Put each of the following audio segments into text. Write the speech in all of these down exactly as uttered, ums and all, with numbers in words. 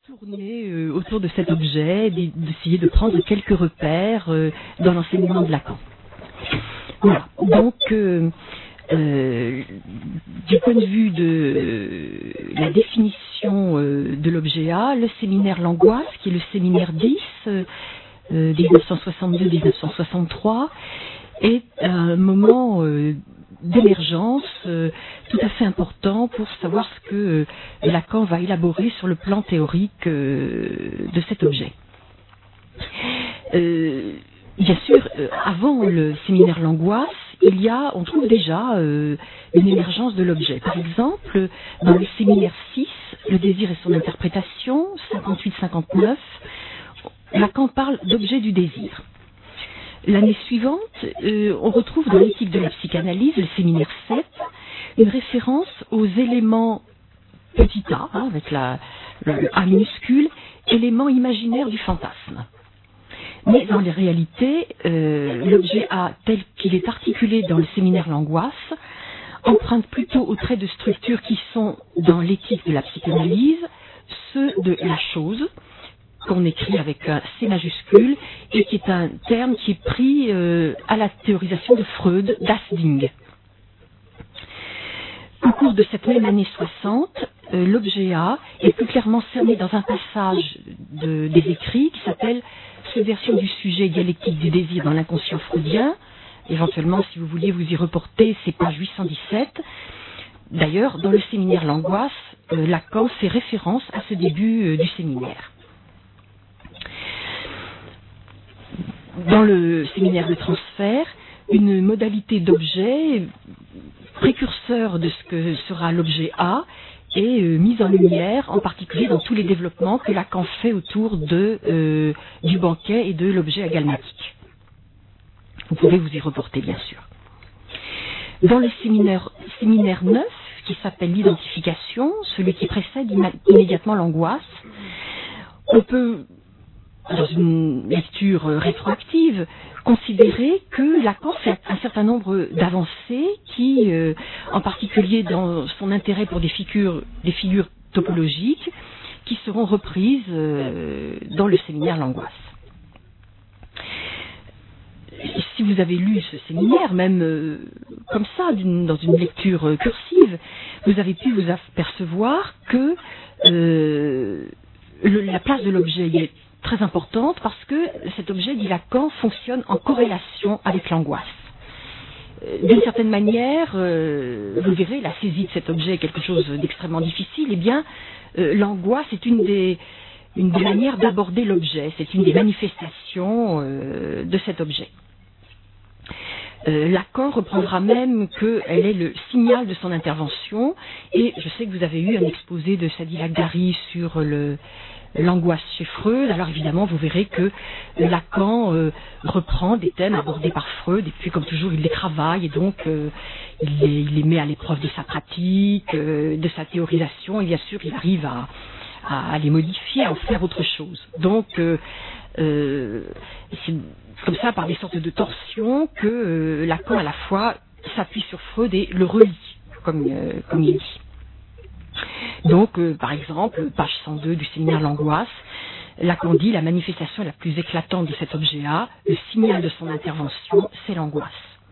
tourner euh, autour de cet objet, d'essayer de prendre quelques repères euh, dans l'enseignement de Lacan. Voilà. Donc, euh, euh, du point de vue de euh, la définition euh, de l'objet A, le séminaire L'Angoisse, qui est le séminaire dix, euh, euh, dix-neuf cent soixante-deux à dix-neuf cent soixante-trois, est un moment euh, d'émergence euh, tout à fait important pour savoir ce que euh, Lacan va élaborer sur le plan théorique euh, de cet objet. Euh, bien sûr, euh, avant le séminaire L'Angoisse, il y a, on trouve déjà euh, une émergence de l'objet. Par exemple, dans le séminaire six, Le désir et son interprétation, cinquante-huit cinquante-neuf, Lacan parle d'objet du désir. L'année suivante, euh, on retrouve dans l'éthique de la psychanalyse, le séminaire sept, une référence aux éléments petit a, hein, avec la, le, le A minuscule, éléments imaginaires du fantasme. Mais dans les réalités, euh, l'objet A tel qu'il est articulé dans le séminaire L'Angoisse emprunte plutôt aux traits de structure qui sont dans l'éthique de la psychanalyse, ceux de la chose, qu'on écrit avec un C majuscule, et qui est un terme qui est pris euh, à la théorisation de Freud, d'Asding. Au cours de cette même année soixante, euh, l'objet A est plus clairement cerné dans un passage de, des écrits qui s'appelle « Subversion du sujet dialectique du désir dans l'inconscient freudien ». Éventuellement, si vous vouliez vous y reporter, c'est page huit cent dix-sept. D'ailleurs, dans le séminaire L'Angoisse, euh, Lacan fait référence à ce début euh, du séminaire. Dans le séminaire de transfert, une modalité d'objet précurseur de ce que sera l'objet A est euh, mise en lumière, en particulier dans tous les développements que Lacan fait autour de, euh, du banquet et de l'objet agalmatique. Vous pouvez vous y reporter, bien sûr. Dans le séminaire, séminaire neuf, qui s'appelle l'identification, celui qui précède immédiatement l'angoisse, on peut, dans une lecture rétroactive, considérer que Lacan fait un certain nombre d'avancées qui, euh, en particulier dans son intérêt pour des figures, des figures topologiques, qui seront reprises euh, dans le séminaire L'Angoisse. Si vous avez lu ce séminaire, même euh, comme ça, d'une, dans une lecture euh, cursive, vous avez pu vous apercevoir que euh, le, la place de l'objet est très importante parce que cet objet, dit Lacan, fonctionne en corrélation avec l'angoisse. Euh, d'une certaine manière, euh, vous verrez, la saisie de cet objet est quelque chose d'extrêmement difficile, et bien euh, l'angoisse est une des, une des manières d'aborder l'objet, c'est une des manifestations euh, de cet objet. Euh, Lacan reprendra même qu'elle est le signal de son intervention, et je sais que vous avez eu un exposé de Sadi Lagdari sur le, l'angoisse chez Freud. Alors évidemment, vous verrez que Lacan euh, reprend des thèmes abordés par Freud, et puis comme toujours, il les travaille, et donc euh, il, les, il les met à l'épreuve de sa pratique, euh, de sa théorisation, et bien sûr, il arrive à, à, à les modifier, à en faire autre chose. Donc, euh, euh, c'est comme ça, par des sortes de torsions, que euh, Lacan, à la fois, s'appuie sur Freud et le relie, comme, euh, comme il dit. Donc, euh, par exemple, page cent deux du séminaire L'Angoisse, Lacan dit la manifestation la plus éclatante de cet objet-là, le signal de son intervention, c'est l'angoisse.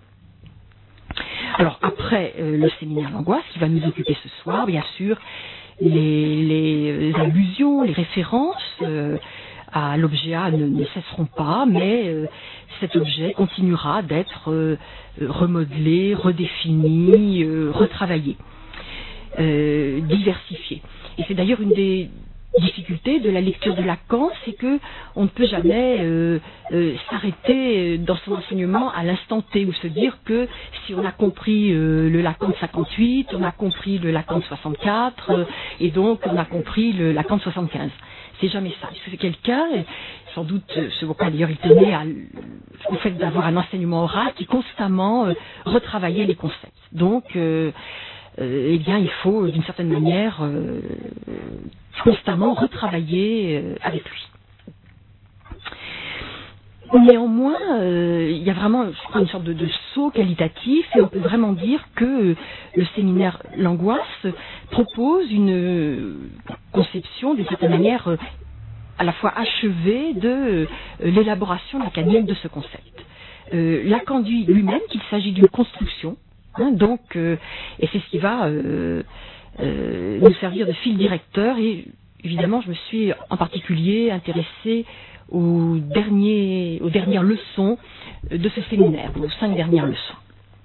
Alors, après euh, le séminaire L'Angoisse, qui va nous occuper ce soir, bien sûr, les, les allusions, les références euh, à l'objet A ne, ne cesseront pas, mais euh, cet objet continuera d'être euh, remodelé, redéfini, euh, retravaillé, euh, diversifié. Et c'est d'ailleurs une des difficultés de la lecture de Lacan, c'est que on ne peut jamais euh, euh, s'arrêter dans son enseignement à l'instant T, ou se dire que si on a compris euh, le Lacan de cinquante-huit, on a compris le Lacan de soixante-quatre, euh, et donc on a compris le Lacan de soixante-quinze. C'est jamais ça. C'est quelqu'un, sans doute, ce pourquoi d'ailleurs il tenait à, au fait d'avoir un enseignement oral qui constamment euh, retravaillait les concepts. Donc, euh, euh, eh bien, il faut d'une certaine manière euh, constamment retravailler euh, avec lui. Néanmoins, euh, il y a vraiment je crois, une sorte de, de saut qualitatif et on peut vraiment dire que euh, le séminaire L'Angoisse propose une euh, conception d'une certaine manière euh, à la fois achevée de euh, l'élaboration académique de ce concept. Euh, Lacan dit lui-même qu'il s'agit d'une construction, hein, donc, euh, et c'est ce qui va euh, euh, nous servir de fil directeur. Et évidemment, je me suis en particulier intéressée aux, derniers, aux dernières leçons de ce séminaire, aux cinq dernières leçons.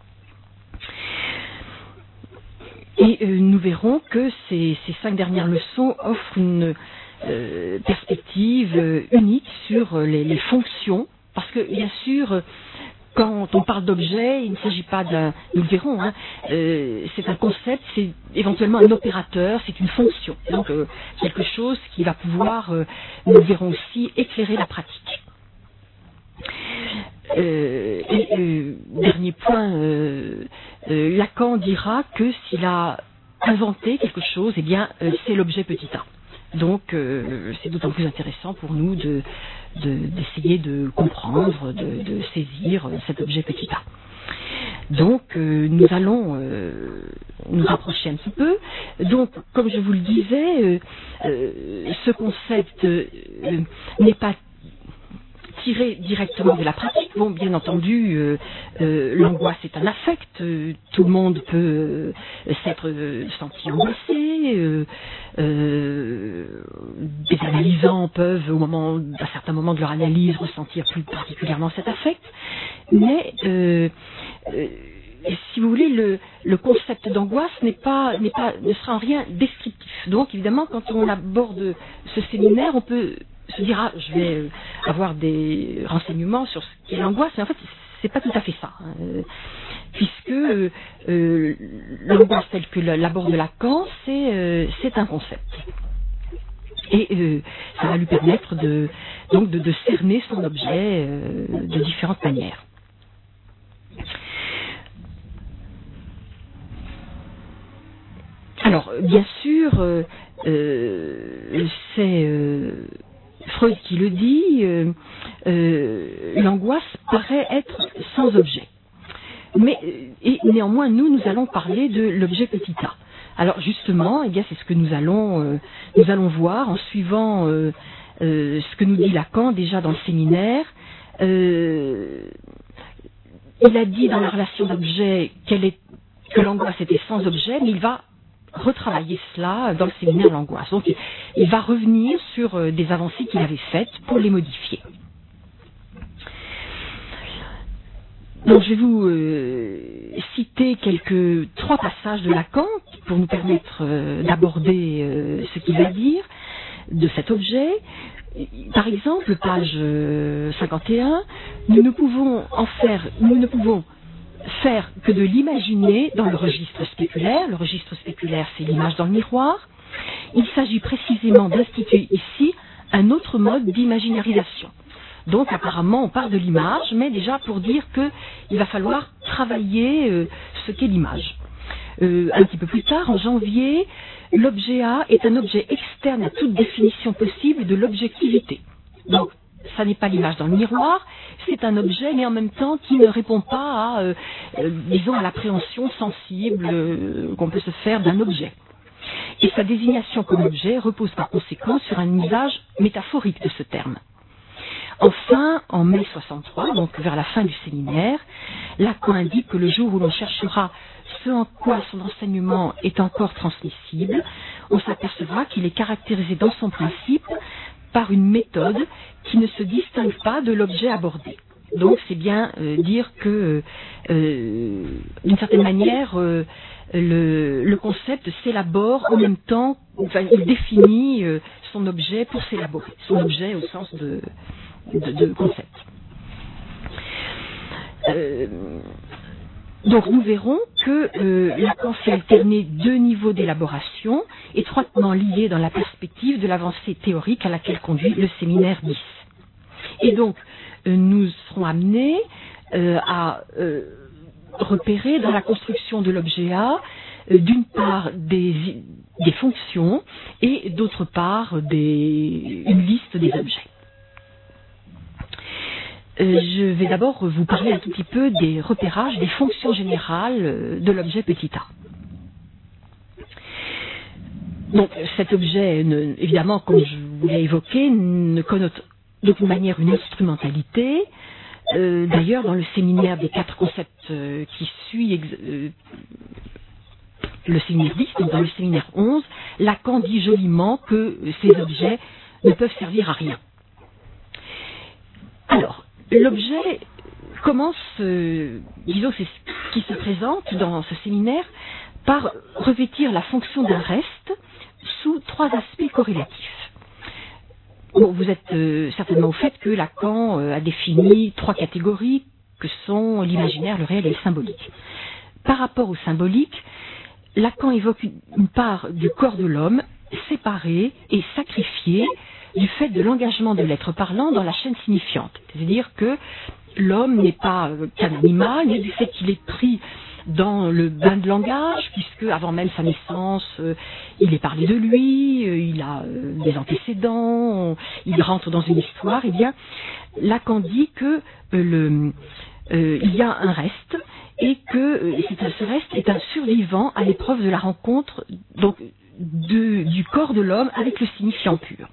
Et euh, nous verrons que ces, ces cinq dernières leçons offrent une euh, perspective euh, unique sur euh, les, les fonctions, parce que bien sûr, quand on parle d'objet, il ne s'agit pas d'un, nous le verrons, hein, euh, c'est un concept, c'est éventuellement un opérateur, c'est une fonction, donc euh, quelque chose qui va pouvoir, euh, nous le verrons aussi, éclairer la pratique. Euh, et euh, dernier point, euh, euh, Lacan dira que s'il a inventé quelque chose, eh bien euh, c'est l'objet petit a. Donc euh, c'est d'autant plus intéressant pour nous de, de, d'essayer de comprendre, de, de saisir cet objet petit a. Donc euh, nous allons euh, nous approcher un petit peu. Donc comme je vous le disais, euh, euh, ce concept euh, n'est pas tiré directement de la pratique. Bon, bien entendu, euh, euh, l'angoisse est un affect. Euh, tout le monde peut euh, s'être euh, senti angoissé. Euh, euh, des analysants peuvent, au moment, à certains moments de leur analyse, ressentir plus particulièrement cet affect. Mais euh, euh, si vous voulez, le, le concept d'angoisse n'est pas, n'est pas, ne sera en rien descriptif. Donc, évidemment, quand on aborde ce séminaire, on peut se dire ah, je vais avoir des renseignements sur ce qu'est l'angoisse, mais en fait c'est pas tout à fait ça, hein, puisque euh, euh, l'angoisse telle que l'aborde Lacan, c'est euh, c'est un concept, et euh, ça va lui permettre de donc de, de cerner son objet euh, de différentes manières. Alors bien sûr, euh, euh, c'est euh, Freud qui le dit, euh, euh, l'angoisse paraît être sans objet. Mais et néanmoins, nous, nous allons parler de l'objet petit a. Alors justement, eh bien, c'est ce que nous allons, euh, nous allons voir en suivant euh, euh, ce que nous dit Lacan déjà dans le séminaire. Euh, il a dit dans la relation d'objet qu'elle est, que l'angoisse était sans objet, mais il va retravailler cela dans le séminaire L'Angoisse. Donc il, il va revenir sur euh, des avancées qu'il avait faites pour les modifier. Donc je vais vous euh, citer quelques trois passages de Lacan pour nous permettre euh, d'aborder euh, ce qu'il va dire de cet objet. Par exemple, page euh, cinquante et un, nous ne pouvons en faire, nous ne pouvons faire que de l'imaginer dans le registre spéculaire. Le registre spéculaire, c'est l'image dans le miroir. Il s'agit précisément d'instituer ici un autre mode d'imaginarisation. Donc apparemment on parle de l'image, mais déjà pour dire qu'il va falloir travailler euh, ce qu'est l'image. Euh, un petit peu plus tard, en janvier, l'objet A est un objet externe à toute définition possible de l'objectivité. Donc ça n'est pas l'image dans le miroir, c'est un objet, mais en même temps qui ne répond pas à, euh, euh, disons, à l'appréhension sensible euh, qu'on peut se faire d'un objet. Et sa désignation comme objet repose par conséquent sur un usage métaphorique de ce terme. Enfin, en mai soixante-trois, donc vers la fin du séminaire, Lacan indique que le jour où l'on cherchera ce en quoi son enseignement est encore transmissible, on s'apercevra qu'il est caractérisé dans son principe par une méthode qui ne se distingue pas de l'objet abordé. Donc c'est bien euh, dire que, euh, d'une certaine manière, euh, le, le concept s'élabore en même temps, enfin il définit euh, son objet pour s'élaborer, son objet au sens de, de, de concept. Euh, donc nous verrons que euh, Lacan fait alterner deux niveaux d'élaboration étroitement liés dans la perspective de l'avancée théorique à laquelle conduit le séminaire dix. Et donc euh, nous serons amenés euh, à euh, repérer dans la construction de l'objet A euh, d'une part des, des fonctions et d'autre part des, une liste des objets. Euh, je vais d'abord vous parler un tout petit peu des repérages, des fonctions générales de l'objet petit a. Donc cet objet, ne, évidemment, comme je vous l'ai évoqué, ne connote d'aucune manière une instrumentalité. Euh, D'ailleurs, dans le séminaire des quatre concepts euh, qui suit euh, le séminaire dix, donc dans le séminaire onze, Lacan dit joliment que ces objets ne peuvent servir à rien. Alors, l'objet commence, euh, disons, c'est ce qui se présente dans ce séminaire, par revêtir la fonction d'un reste sous trois aspects corrélatifs. Bon, vous êtes euh, certainement au fait que Lacan euh, a défini trois catégories que sont l'imaginaire, le réel et le symbolique. Par rapport au symbolique, Lacan évoque une, une part du corps de l'homme séparée et sacrifiée du fait de l'engagement de l'être parlant dans la chaîne signifiante. C'est-à-dire que l'homme n'est pas euh, qu'un animal, mais du fait qu'il est pris dans le bain de langage, puisque avant même sa naissance, euh, il est parlé de lui, euh, il a euh, des antécédents, on, il rentre dans une histoire, et bien Lacan dit que euh, le, euh, il y a un reste, et que euh, ce reste est un survivant à l'épreuve de la rencontre donc, de, du corps de l'homme avec le signifiant pur.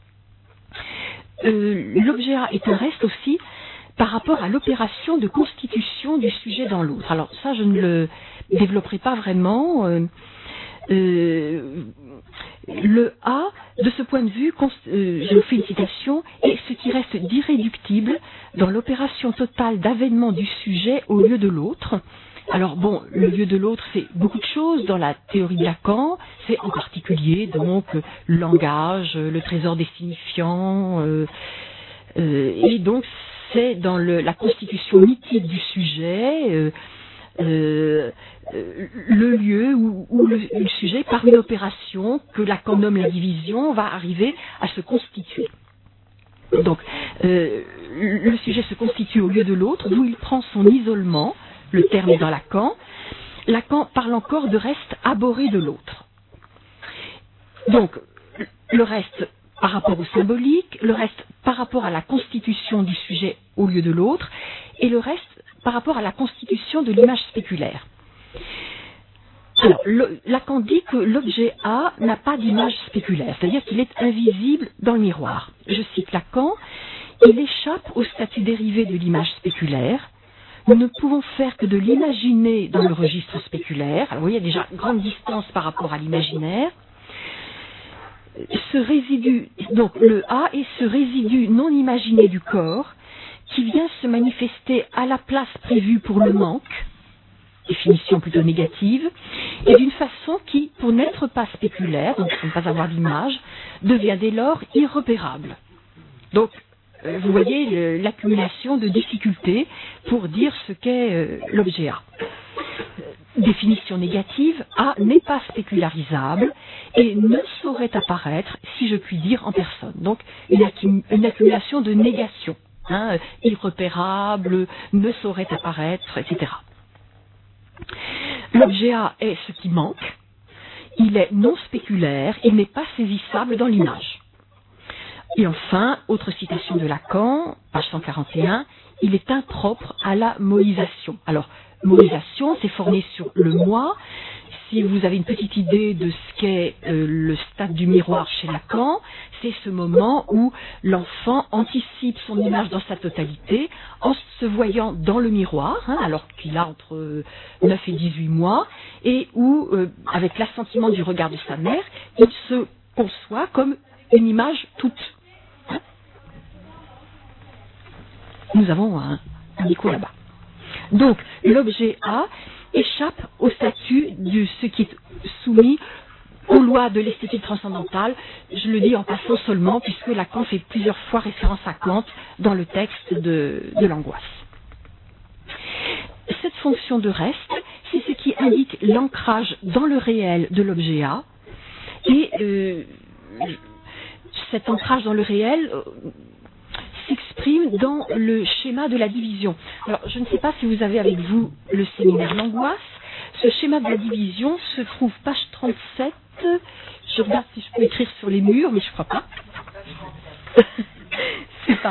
Euh, L'objet A est un reste aussi par rapport à l'opération de constitution du sujet dans l'autre. Alors ça, je ne le développerai pas vraiment. Euh, euh, le A, de ce point de vue, euh, je vous fais une citation, est ce qui reste d'irréductible dans l'opération totale d'avènement du sujet au lieu de l'autre. Alors bon, le lieu de l'autre, c'est beaucoup de choses dans la théorie de Lacan, c'est en particulier donc le langage, le trésor des signifiants, euh, euh, et donc c'est dans le, la constitution mythique du sujet, euh, euh, le lieu où, où le, le sujet, par une opération que Lacan nomme la division, va arriver à se constituer. Donc, euh, le sujet se constitue au lieu de l'autre, d'où il prend son isolement, le terme est dans Lacan. Lacan parle encore de reste abhorré de l'autre. Donc, le reste par rapport au symbolique, le reste par rapport à la constitution du sujet au lieu de l'autre, et le reste par rapport à la constitution de l'image spéculaire. Alors, le, Lacan dit que l'objet A n'a pas d'image spéculaire, c'est-à-dire qu'il est invisible dans le miroir. Je cite Lacan, « Il échappe au statut dérivé de l'image spéculaire. Nous ne pouvons faire que de l'imaginer dans le registre spéculaire. » Alors, vous voyez, il y a déjà une grande distance par rapport à l'imaginaire. Ce résidu, donc le A est ce résidu non imaginé du corps qui vient se manifester à la place prévue pour le manque, définition plutôt négative, et d'une façon qui, pour n'être pas spéculaire, donc pour ne pas avoir d'image, devient dès lors irrepérable. Donc, euh, vous voyez l'accumulation de difficultés pour dire ce qu'est euh, l'objet A. Définition négative, A n'est pas spécularisable et ne saurait apparaître, si je puis dire, en personne. Donc, une, accum une accumulation de négations, hein, irrepérable, ne saurait apparaître, et cetera. L'objet A est ce qui manque, il est non spéculaire, il n'est pas saisissable dans l'image. Et enfin, autre citation de Lacan, page cent quarante et un, il est impropre à la moïsation. Alors, moïsation, c'est formé sur le moi. Si vous avez une petite idée de ce qu'est euh, le stade du miroir chez Lacan, c'est ce moment où l'enfant anticipe son image dans sa totalité en se voyant dans le miroir, hein, alors qu'il a entre neuf et dix-huit mois, et où, euh, avec l'assentiment du regard de sa mère, il se conçoit comme une image toute. Hein. Nous avons un, un écho là-bas. Donc, l'objet A échappe au statut de ce qui est soumis aux lois de l'esthétique transcendantale. Je le dis en passant seulement, puisque Lacan fait plusieurs fois référence à Kant dans le texte de, de l'angoisse. Cette fonction de reste, c'est ce qui indique l'ancrage dans le réel de l'objet A. Et euh, cet ancrage dans le réel euh, s'exprime dans le schéma de la division. Alors, je ne sais pas si vous avez avec vous le séminaire l'angoisse. Ce schéma de la division se trouve page trente-sept. Je regarde si je peux écrire sur les murs, mais je ne crois pas. C'est pas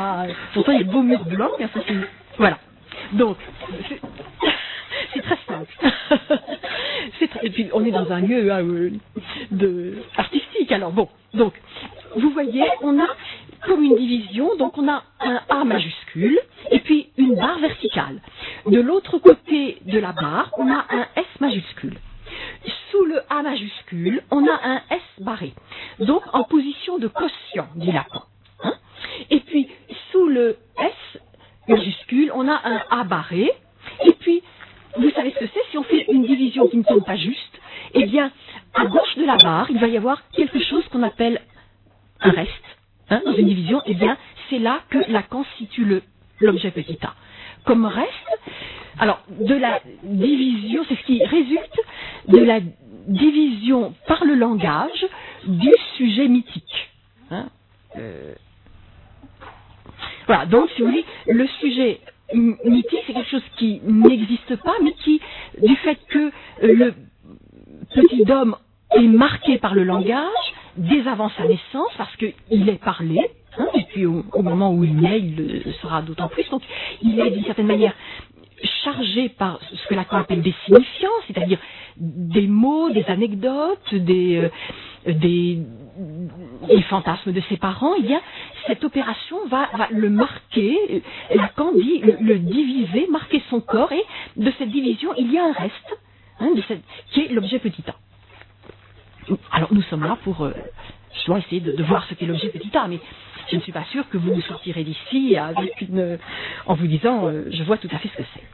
pas... Pourtant, il y a de beaux murs blancs, mais ça, c'est... Voilà. Donc, c'est, c'est très simple. c'est très... Et puis, on est dans un lieu hein, de... artistique, alors bon. Donc, vous voyez, on a comme une division, donc on a un A majuscule, et puis une barre verticale. De l'autre côté de la barre, on a un S majuscule. Sous le A majuscule, on a un S barré. Donc, en position de quotient, dit Lacan. Hein? Et puis, sous le S majuscule, on a un A barré. Et puis, vous savez ce que c'est, si on fait une division qui ne tombe pas juste, eh bien, à gauche de la barre, il va y avoir quelque chose qu'on appelle un reste. Hein, dans une division, eh bien, c'est là que Lacan situe le, l'objet petit a. Comme reste, alors, de la division, c'est ce qui résulte de la division par le langage du sujet mythique. Hein, euh, voilà, donc, si vous voulez, le sujet mythique, c'est quelque chose qui n'existe pas, mais qui, du fait que le petit homme est marqué par le langage, dès avant sa naissance, parce qu'il est parlé, hein, et puis au, au moment où il naît, il le sera d'autant plus. Donc, il est d'une certaine manière chargé par ce que Lacan appelle des signifiants, c'est-à-dire des mots, des anecdotes, des, euh, des, des fantasmes de ses parents. Eh bien, cette opération va, va le marquer, Lacan dit le, le diviser, marquer son corps, et de cette division, il y a un reste, hein, de cette, qui est l'objet petit a. Alors nous sommes là pour, euh, je dois essayer de, de voir ce qu'est l'objet petit a, mais je ne suis pas sûre que vous vous sortirez d'ici avec une, en vous disant, euh, je vois tout à fait ce que c'est.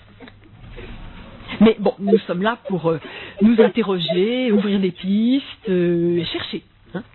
Mais bon, nous sommes là pour euh, nous interroger, ouvrir des pistes, euh, chercher. Hein.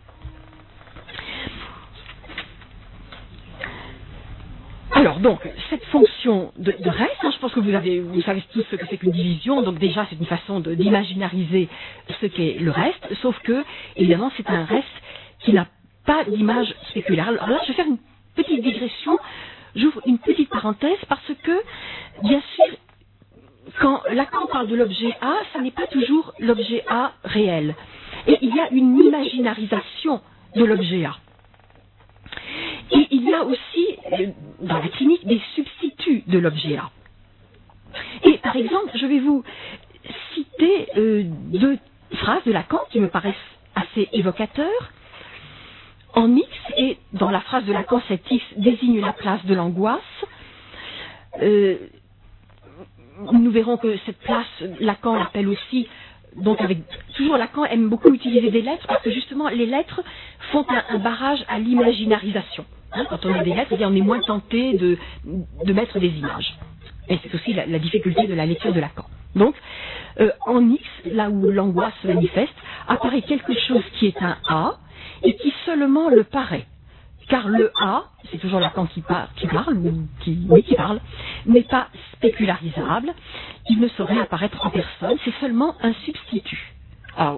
Alors donc, cette fonction de, de reste, hein, je pense que vous, avez, vous savez tous ce que c'est qu'une division, donc déjà c'est une façon de, d'imaginariser ce qu'est le reste, sauf que, évidemment, c'est un reste qui n'a pas d'image spéculaire. Alors là, je vais faire une petite digression, j'ouvre une petite parenthèse, parce que, bien sûr, quand Lacan parle de l'objet A, ça n'est pas toujours l'objet A réel. Et il y a une imaginarisation de l'objet A. Et il y a aussi, dans la clinique, des substituts de l'objet A. Et par exemple, je vais vous citer euh, deux phrases de Lacan qui me paraissent assez évocateurs. En X, et dans la phrase de Lacan, cet X désigne la place de l'angoisse. Euh, nous verrons que cette place, Lacan l'appelle aussi, donc avec, toujours Lacan aime beaucoup utiliser des lettres, parce que justement les lettres font un, un barrage à l'imaginarisation. Hein, quand on a des lettres, eh bien, on est moins tenté de, de mettre des images. Et c'est aussi la, la difficulté de la lecture de Lacan. Donc, euh, en X, là où l'angoisse se manifeste, apparaît quelque chose qui est un A, et qui seulement le paraît. Car le A, c'est toujours Lacan qui, par, qui parle, ou qui, oui, qui parle, n'est pas spécularisable, il ne saurait apparaître en personne, c'est seulement un substitut. Alors,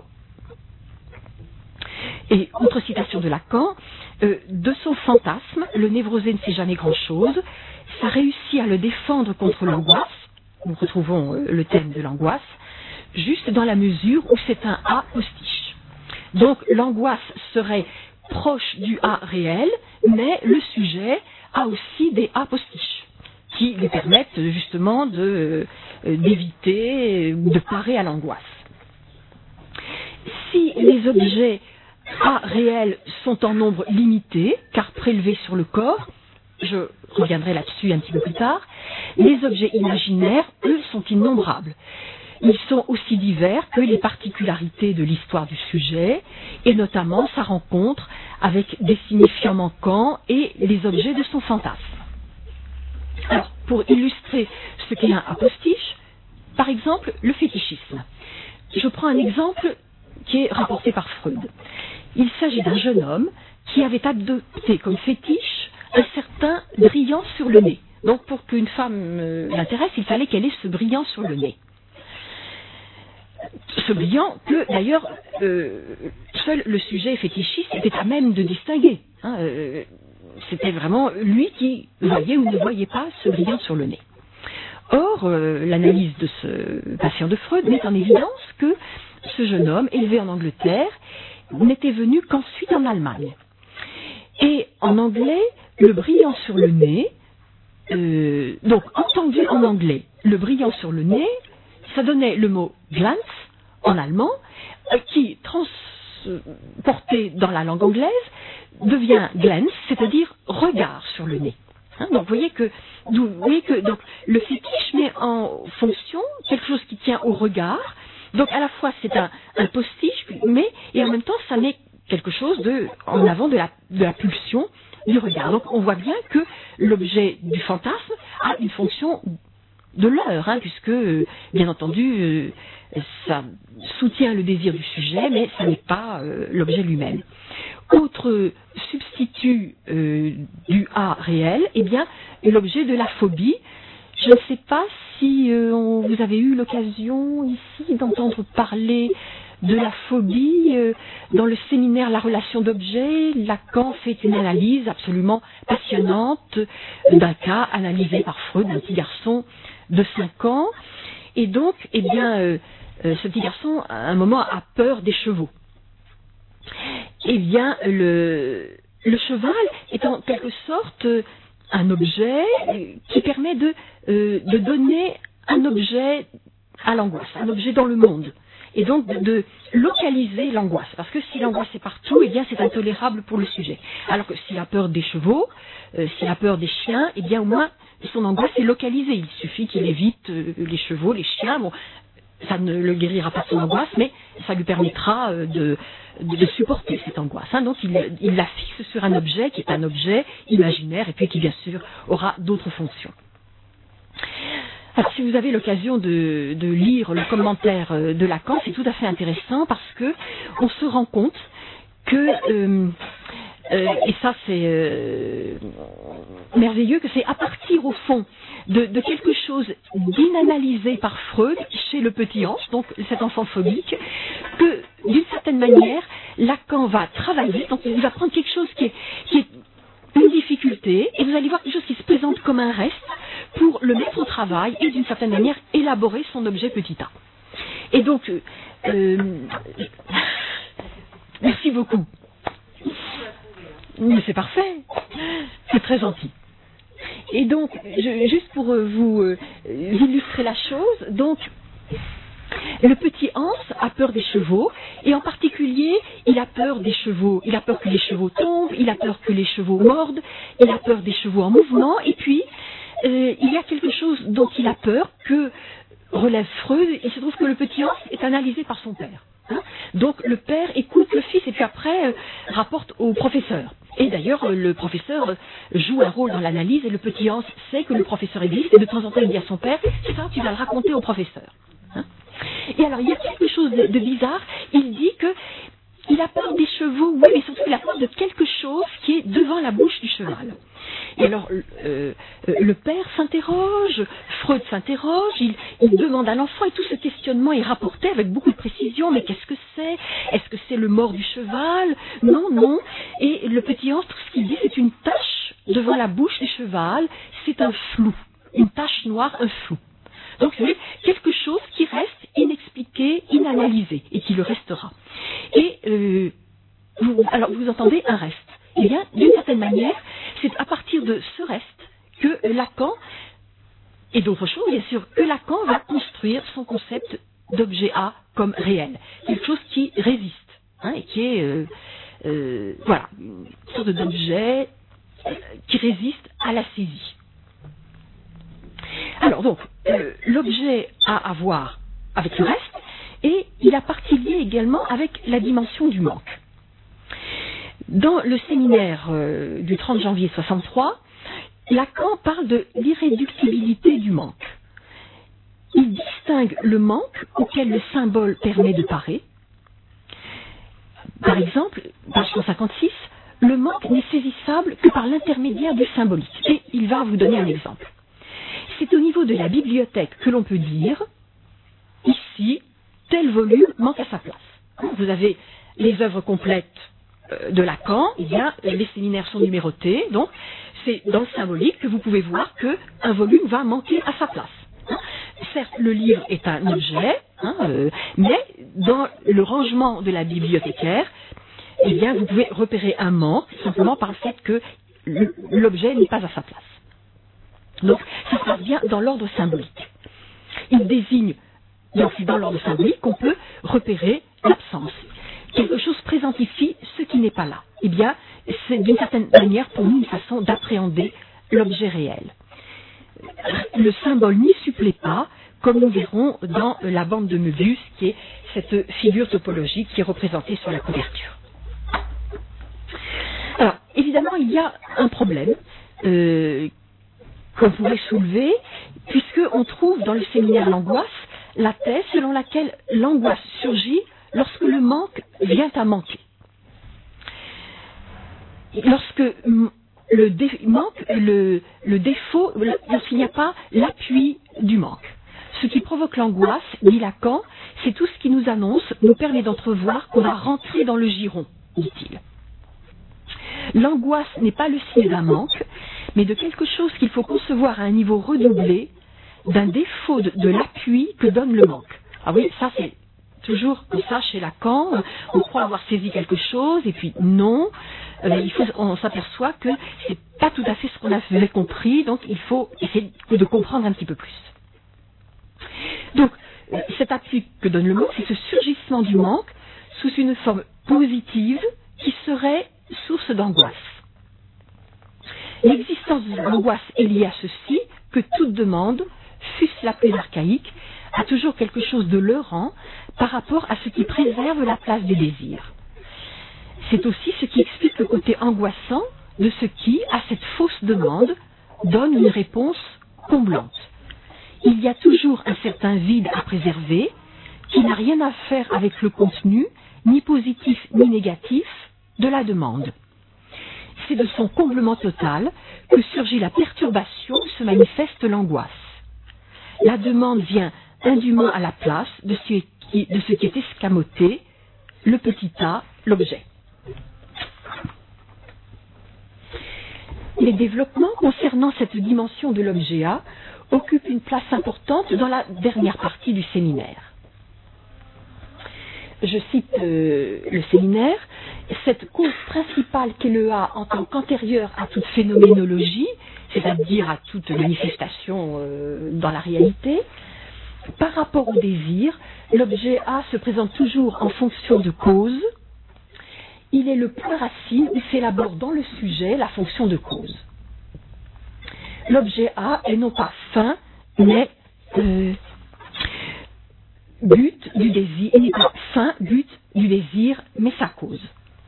et autre citation de Lacan, euh, de son fantasme, le névrosé ne sait jamais grand-chose, ça réussit à le défendre contre l'angoisse, nous retrouvons euh, le thème de l'angoisse, juste dans la mesure où c'est un A postiche. Donc l'angoisse serait proche du A réel, mais le sujet a aussi des A postiches qui lui permettent justement de, euh, d'éviter ou de parer à l'angoisse. Si les objets A réels sont en nombre limité, car prélevés sur le corps, je reviendrai là-dessus un petit peu plus tard, les objets imaginaires, eux, sont innombrables. Ils sont aussi divers que les particularités de l'histoire du sujet, et notamment sa rencontre avec des signifiants manquants et les objets de son fantasme. Alors, pour illustrer ce qu'est un apostiche, par exemple, le fétichisme. Je prends un exemple qui est rapporté par Freud. Il s'agit d'un jeune homme qui avait adopté comme fétiche un certain brillant sur le nez. Donc, pour qu'une femme euh, l'intéresse, il fallait qu'elle ait ce brillant sur le nez. Ce brillant que, d'ailleurs, euh, seul le sujet fétichiste était à même de distinguer. Hein, euh, c'était vraiment lui qui voyait ou ne voyait pas ce brillant sur le nez. Or, euh, l'analyse de ce patient de Freud met en évidence que ce jeune homme, élevé en Angleterre, n'était venu qu'ensuite en Allemagne. Et en anglais, le brillant sur le nez, euh, donc entendu en anglais, le brillant sur le nez, ça donnait le mot glance en allemand, euh, qui transporté dans la langue anglaise devient glance, c'est-à-dire regard sur le nez. Hein, donc vous voyez que, vous voyez que donc, le fétiche met en fonction quelque chose qui tient au regard. Donc à la fois c'est un, un postiche, mais et en même temps ça met quelque chose de, en avant de la, de la pulsion du regard. Donc on voit bien que l'objet du fantasme a une fonction de l'heure, hein, puisque euh, bien entendu euh, ça soutient le désir du sujet, mais ça n'est pas euh, l'objet lui-même. Autre substitut euh, du A réel, eh bien l'objet de la phobie. Je ne sais pas si euh, on, vous avez eu l'occasion ici d'entendre parler de la phobie. Euh, dans le séminaire La relation d'objets, Lacan fait une analyse absolument passionnante d'un cas analysé par Freud, d'un petit garçon de cinq ans. Et donc, eh bien, euh, euh, ce petit garçon, à un moment, a peur des chevaux. Eh bien, le, le cheval est en quelque sorte un objet qui permet de, euh, de donner un objet à l'angoisse, un objet dans le monde. Et donc de, de localiser l'angoisse. Parce que si l'angoisse est partout, eh bien c'est intolérable pour le sujet. Alors que s'il a peur des chevaux, euh, s'il a peur des chiens, eh bien au moins son angoisse est localisée. Il suffit qu'il évite euh, les chevaux, les chiens. Bon, ça ne le guérira pas de son angoisse, mais ça lui permettra euh, de, de, de supporter cette angoisse. Hein. Donc il, il la fixe sur un objet qui est un objet imaginaire et puis qui bien sûr aura d'autres fonctions. Alors, si vous avez l'occasion de, de lire le commentaire de Lacan, c'est tout à fait intéressant parce que on se rend compte que, euh, euh, et ça c'est euh, merveilleux, que c'est à partir au fond de, de quelque chose d'inanalysé par Freud chez le petit Hans, donc cet enfant phobique, que d'une certaine manière, Lacan va travailler, donc il va prendre quelque chose qui est, qui est une difficulté, et vous allez voir quelque chose qui se présente comme un reste pour le mettre au travail et d'une certaine manière élaborer son objet petit a. Et donc, euh, euh, merci beaucoup. Mais c'est parfait, c'est très gentil. Et donc, je, juste pour euh, vous euh, illustrer la chose, donc, le petit Hans a peur des chevaux, et en particulier, il a peur des chevaux. Il a peur que les chevaux tombent, il a peur que les chevaux mordent, il a peur des chevaux en mouvement, et puis, euh, il y a quelque chose dont il a peur que relève Freud. Il se trouve que le petit Hans est analysé par son père. Hein. Donc, le père écoute le fils, et puis après, euh, rapporte au professeur. Et d'ailleurs, le professeur joue un rôle dans l'analyse, et le petit Hans sait que le professeur existe, et de temps en temps, il dit à son père, ça, tu vas le raconter au professeur. Hein. Et alors, il y a quelque chose de, de bizarre. Il dit que il a peur des chevaux, oui, mais surtout il a peur de quelque chose qui est devant la bouche du cheval. Et alors, euh, euh, le père s'interroge, Freud s'interroge, il, il demande à l'enfant, et tout ce questionnement est rapporté avec beaucoup de précision. Mais qu'est-ce que c'est? Est-ce que c'est le mors du cheval? Non, non. Et le petit Hans, tout ce qu'il dit, c'est une tache devant la bouche du cheval. C'est un flou, une tache noire, un flou. Donc c'est quelque chose qui reste inexpliqué, inanalysé, et qui le restera. Et euh, vous, alors vous entendez un reste. Eh bien, d'une certaine manière, c'est à partir de ce reste que Lacan, et d'autres choses bien sûr, que Lacan va construire son concept d'objet A comme réel. Quelque chose qui résiste, hein, et qui est, euh, euh, voilà, une sorte d'objet euh, qui résiste à la saisie. Alors donc, euh, l'objet a à voir avec le reste, et il a partie liée également avec la dimension du manque. Dans le séminaire euh, du trente janvier soixante-trois, Lacan parle de l'irréductibilité du manque. Il distingue le manque auquel le symbole permet de parer. Par exemple, page cent cinquante-six, le manque n'est saisissable que par l'intermédiaire du symbolique. Et il va vous donner un exemple. C'est au niveau de la bibliothèque que l'on peut dire, ici, tel volume manque à sa place. Vous avez les œuvres complètes de Lacan, eh bien, les séminaires sont numérotés, donc c'est dans le symbolique que vous pouvez voir qu'un volume va manquer à sa place. Certes, le livre est un objet, hein, euh, mais dans le rangement de la bibliothécaire, eh bien, vous pouvez repérer un manque simplement par le fait que l'objet n'est pas à sa place. Donc, ça se passe bien dans l'ordre symbolique. Il désigne, donc c'est dans l'ordre symbolique qu'on peut repérer l'absence. Quelque chose présentifie ce qui n'est pas là. Eh bien, c'est d'une certaine manière pour nous une façon d'appréhender l'objet réel. Le symbole n'y supplée pas, comme nous verrons dans la bande de Möbius, qui est cette figure topologique qui est représentée sur la couverture. Alors, évidemment, il y a un problème euh, qu'on pourrait soulever, puisqu'on trouve dans le séminaire L'Angoisse la thèse selon laquelle l'angoisse surgit lorsque le manque vient à manquer. Lorsque le, dé, manque, le, le défaut, lorsqu'il n'y a pas l'appui du manque. Ce qui provoque l'angoisse, dit Lacan, c'est tout ce qui nous annonce, nous permet d'entrevoir qu'on va rentrer dans le giron, dit-il. L'angoisse n'est pas le signe d'un manque, mais de quelque chose qu'il faut concevoir à un niveau redoublé, d'un défaut de, de l'appui que donne le manque. Ah oui, ça c'est toujours comme ça chez Lacan, on croit avoir saisi quelque chose, et puis non, euh, il faut, on s'aperçoit que c'est pas tout à fait ce qu'on avait compris, donc il faut essayer de comprendre un petit peu plus. Donc, cet appui que donne le manque, c'est ce surgissement du manque sous une forme positive qui serait source d'angoisse. L'existence de l'angoisse est liée à ceci, que toute demande, fût-ce la plus archaïque, a toujours quelque chose de leurrant par rapport à ce qui préserve la place des désirs. C'est aussi ce qui explique le côté angoissant de ce qui, à cette fausse demande, donne une réponse comblante. Il y a toujours un certain vide à préserver qui n'a rien à faire avec le contenu, ni positif ni négatif, de la demande. C'est de son comblement total que surgit la perturbation, se manifeste l'angoisse. La demande vient indûment à la place de ce qui, de ce qui est escamoté, le petit a, l'objet. Les développements concernant cette dimension de l'objet A occupent une place importante dans la dernière partie du séminaire. Je cite euh, le séminaire, cette cause principale qu'est le A en tant qu'antérieure à toute phénoménologie, c'est-à-dire à toute manifestation euh, dans la réalité, par rapport au désir, l'objet A se présente toujours en fonction de cause. Il est le point racine où s'élabore dans le sujet la fonction de cause. L'objet A est non pas fin, mais euh, but du désir. Il n'est pas fin, but du désir, mais sa cause.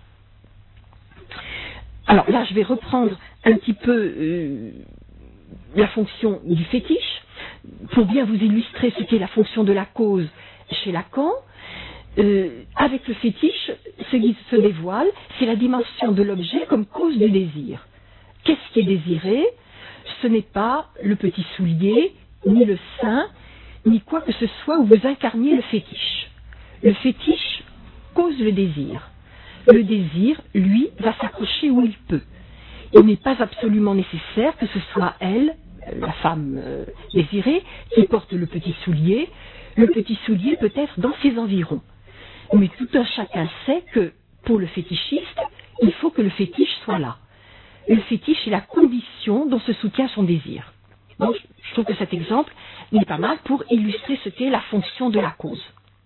Alors là, je vais reprendre un petit peu euh, la fonction du fétiche, pour bien vous illustrer ce qu'est la fonction de la cause chez Lacan. Euh, avec le fétiche, ce qui se dévoile, c'est la dimension de l'objet comme cause du désir. Qu'est-ce qui est désiré? Ce n'est pas le petit soulier, ni le sein, ni quoi que ce soit où vous incarniez le fétiche. Le fétiche cause le désir. Le désir, lui, va s'accrocher où il peut. Il n'est pas absolument nécessaire que ce soit elle, la femme euh, désirée, qui porte le petit soulier. Le petit soulier peut être dans ses environs. Mais tout un chacun sait que, pour le fétichiste, il faut que le fétiche soit là. Le fétiche est la condition dont se soutient son désir. Donc, je trouve que cet exemple n'est pas mal pour illustrer ce qu'est la fonction de la cause.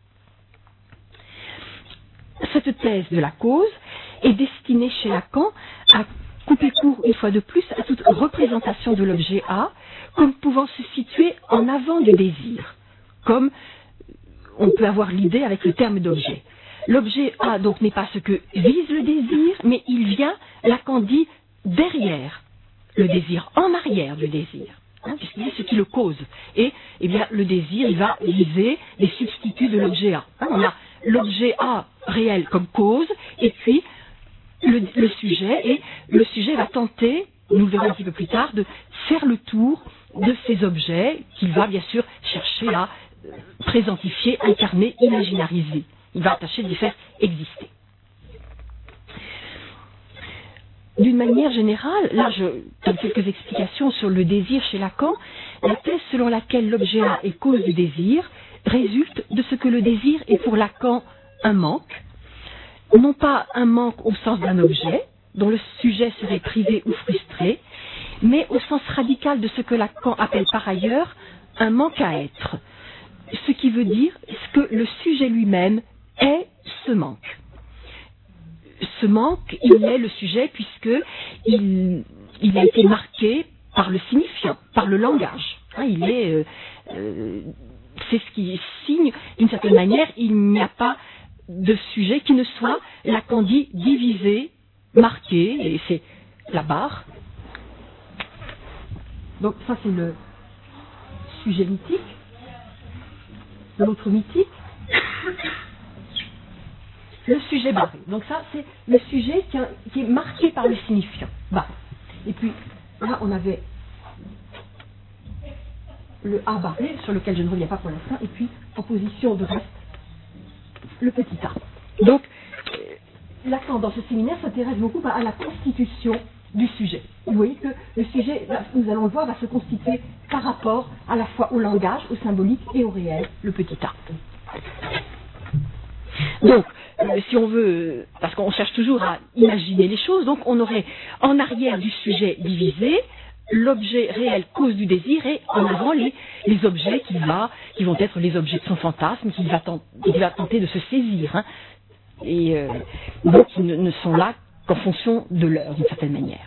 Cette thèse de la cause est destinée chez Lacan à couper court une fois de plus à toute représentation de l'objet A comme pouvant se situer en avant du désir, comme on peut avoir l'idée avec le terme d'objet. L'objet A donc n'est pas ce que vise le désir, mais il vient, Lacan dit, derrière le désir, en arrière du désir, hein, puisqu'il est ce qui le cause. Et eh bien, le désir, il va viser les substituts de l'objet A. Hein, on a l'objet A réel comme cause, et puis le, le sujet, et le sujet va tenter, nous le verrons un petit peu plus tard, de faire le tour de ces objets qu'il va bien sûr chercher à euh, présentifier, incarner, imaginariser. Il va tâcher de les faire exister. D'une manière générale, là je donne quelques explications sur le désir chez Lacan. La thèse selon laquelle l'objet A est cause du désir résulte de ce que le désir est pour Lacan un manque, non pas un manque au sens d'un objet, dont le sujet serait privé ou frustré, mais au sens radical de ce que Lacan appelle par ailleurs un manque à être, ce qui veut dire que le sujet lui-même est ce manque. Ce manque, il est le sujet puisque il, il a été marqué par le signifiant, par le langage. Hein, il est, euh, euh, c'est ce qui signe, d'une certaine manière, il n'y a pas de sujet qui ne soit, Lacan dit, divisé, marqué, et c'est la barre. Donc ça c'est le sujet mythique, l'autre mythique, le sujet barré. Donc ça c'est le sujet qui, a, qui est marqué par le signifiant, barré. Et puis là on avait le A barré, sur lequel je ne reviens pas pour l'instant, et puis en position de reste, le petit A. Donc Lacan dans ce séminaire s'intéresse beaucoup à la constitution du sujet. Vous voyez que le sujet, nous allons le voir, va se constituer par rapport à la fois au langage, au symbolique et au réel, le petit A. Donc, euh, si on veut, parce qu'on cherche toujours à imaginer les choses, donc on aurait en arrière du sujet divisé, l'objet réel cause du désir et en avant les, les objets qui, va, qui vont être les objets de son fantasme, qu'il va, tent, qu'il va tenter de se saisir. Hein. Et euh, donc ils ne, ne sont là qu'en fonction de l'heure, d'une certaine manière.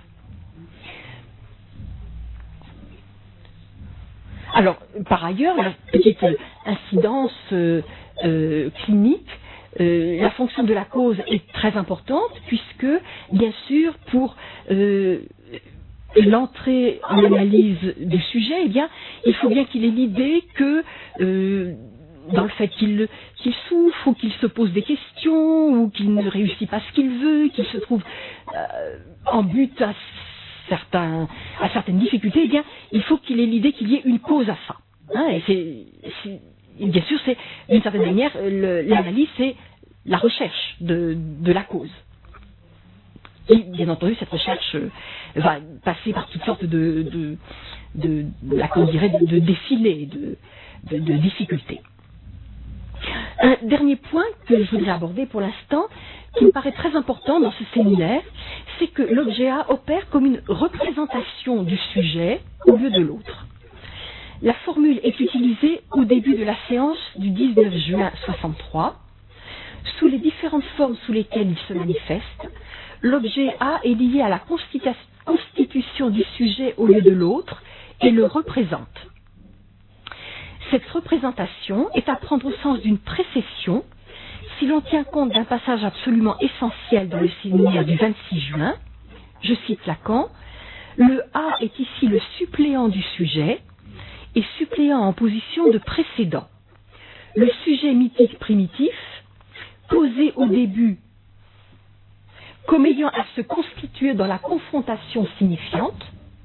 Alors, par ailleurs, la petite incidence euh, euh, clinique, euh, la fonction de la cause est très importante, puisque, bien sûr, pour euh, l'entrée en analyse du sujet, eh bien, il faut bien qu'il ait l'idée que euh, dans le fait qu'il qu'il souffre ou qu'il se pose des questions ou qu'il ne réussit pas ce qu'il veut, qu'il se trouve euh, en but à, certains, à certaines difficultés, eh bien, il faut qu'il ait l'idée qu'il y ait une cause à ça. Hein, et c'est, c'est, et bien sûr, c'est d'une certaine manière, le, l'analyse, c'est la recherche de, de la cause. Et bien entendu, cette recherche euh, va passer par toutes sortes de, de, de, de là, qu'on dirait, de, de défilés, de, de, de difficultés. Un dernier point que je voudrais aborder pour l'instant, qui me paraît très important dans ce séminaire, c'est que l'objet A opère comme une représentation du sujet au lieu de l'autre. La formule est utilisée au début de la séance du dix-neuf juin soixante-trois. Sous les différentes formes sous lesquelles il se manifeste, l'objet A est lié à la constitution du sujet au lieu de l'autre et le représente. Cette représentation est à prendre au sens d'une précession si l'on tient compte d'un passage absolument essentiel dans le séminaire du vingt-six juin. Je cite Lacan, « Le A est ici le suppléant du sujet et suppléant en position de précédent. Le sujet mythique primitif, posé au début comme ayant à se constituer dans la confrontation signifiante,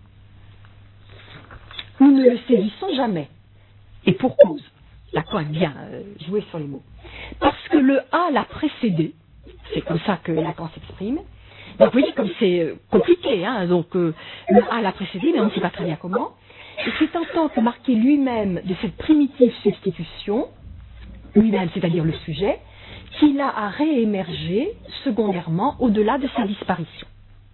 nous ne le saisissons jamais. Et pour cause, Lacan aime bien euh, jouer sur les mots. Parce que le A l'a précédé, c'est comme ça que Lacan s'exprime. Donc vous voyez comme c'est euh, compliqué, hein, donc euh, le A l'a précédé, mais on ne sait pas très bien comment. Et c'est en tant que marqué lui-même de cette primitive substitution, lui-même, c'est-à-dire le sujet, qu'il a à réémerger secondairement au-delà de sa disparition.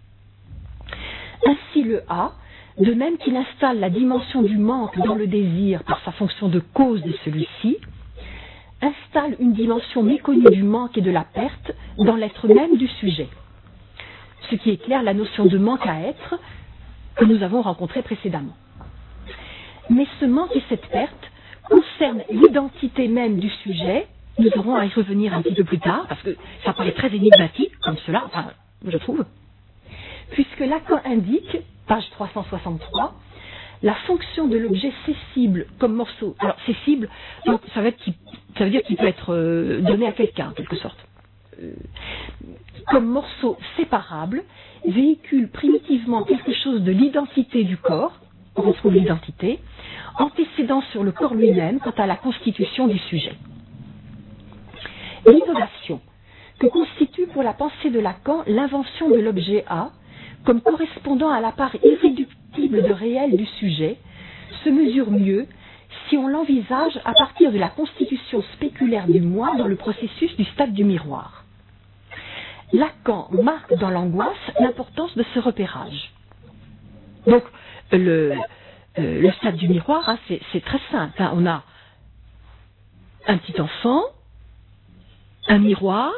Ainsi le A, de même qu'il installe la dimension du manque dans le désir par sa fonction de cause de celui-ci, installe une dimension méconnue du manque et de la perte dans l'être même du sujet. Ce qui éclaire la notion de manque à être que nous avons rencontrée précédemment. Mais ce manque et cette perte concernent l'identité même du sujet. Nous aurons à y revenir un petit peu plus tard, parce que ça paraît très énigmatique, comme cela, enfin, je trouve, puisque Lacan indique, page trois cent soixante-trois, la fonction de l'objet cessible comme morceau. Alors, cessible, donc, ça, va être qui, ça veut dire qu'il peut être euh, donné à quelqu'un, en quelque sorte. Euh, comme morceau séparable, véhicule primitivement quelque chose de l'identité du corps, on retrouve l'identité, antécédant sur le corps lui-même quant à la constitution du sujet. L'innovation que constitue pour la pensée de Lacan l'invention de l'objet A, comme correspondant à la part irréductible de réel du sujet, se mesure mieux si on l'envisage à partir de la constitution spéculaire du moi dans le processus du stade du miroir. Lacan marque dans l'angoisse l'importance de ce repérage. Donc, le, euh, le stade du miroir, hein, c'est, c'est très simple. Hein. On a un petit enfant, un miroir,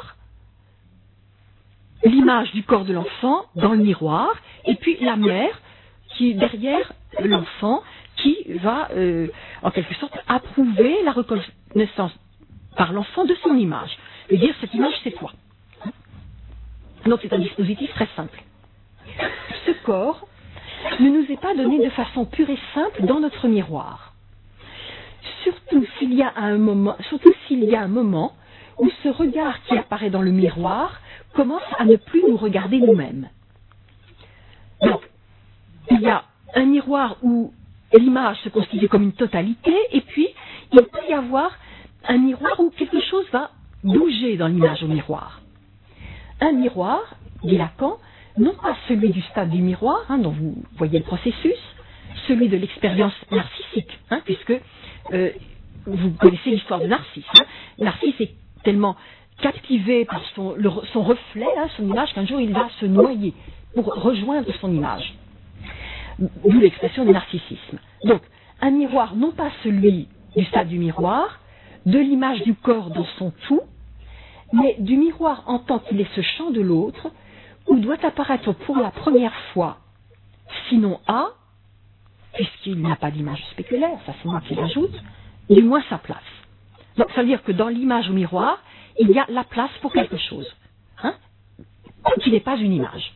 l'image du corps de l'enfant dans le miroir, et puis la mère qui est derrière l'enfant, qui va, euh, en quelque sorte, approuver la reconnaissance par l'enfant de son image. Et dire, cette image, c'est toi. Donc, c'est un dispositif très simple. Ce corps ne nous est pas donné de façon pure et simple dans notre miroir. Surtout s'il y a un moment, surtout s'il y a un moment où ce regard qui apparaît dans le miroir commence à ne plus nous regarder nous-mêmes. Donc, il y a un miroir où l'image se constitue comme une totalité, et puis il peut y avoir un miroir où quelque chose va bouger dans l'image au miroir. Un miroir, dit Lacan, non pas celui du stade du miroir, hein, dont vous voyez le processus, celui de l'expérience narcissique, hein, puisque euh, vous connaissez l'histoire de Narcisse. Hein. Narcisse est tellement captivé par son, le, son reflet, hein, son image, qu'un jour il va se noyer pour rejoindre son image. D'où l'expression du narcissisme. Donc, un miroir, non pas celui du stade du miroir, de l'image du corps dans son tout, mais du miroir en tant qu'il est ce champ de l'autre, où doit apparaître pour la première fois, sinon A, puisqu'il n'a pas d'image spéculaire, ça c'est moi qui l'ajoute, du moins sa place. Donc ça veut dire que dans l'image au miroir, il y a la place pour quelque chose, hein, qui n'est pas une image.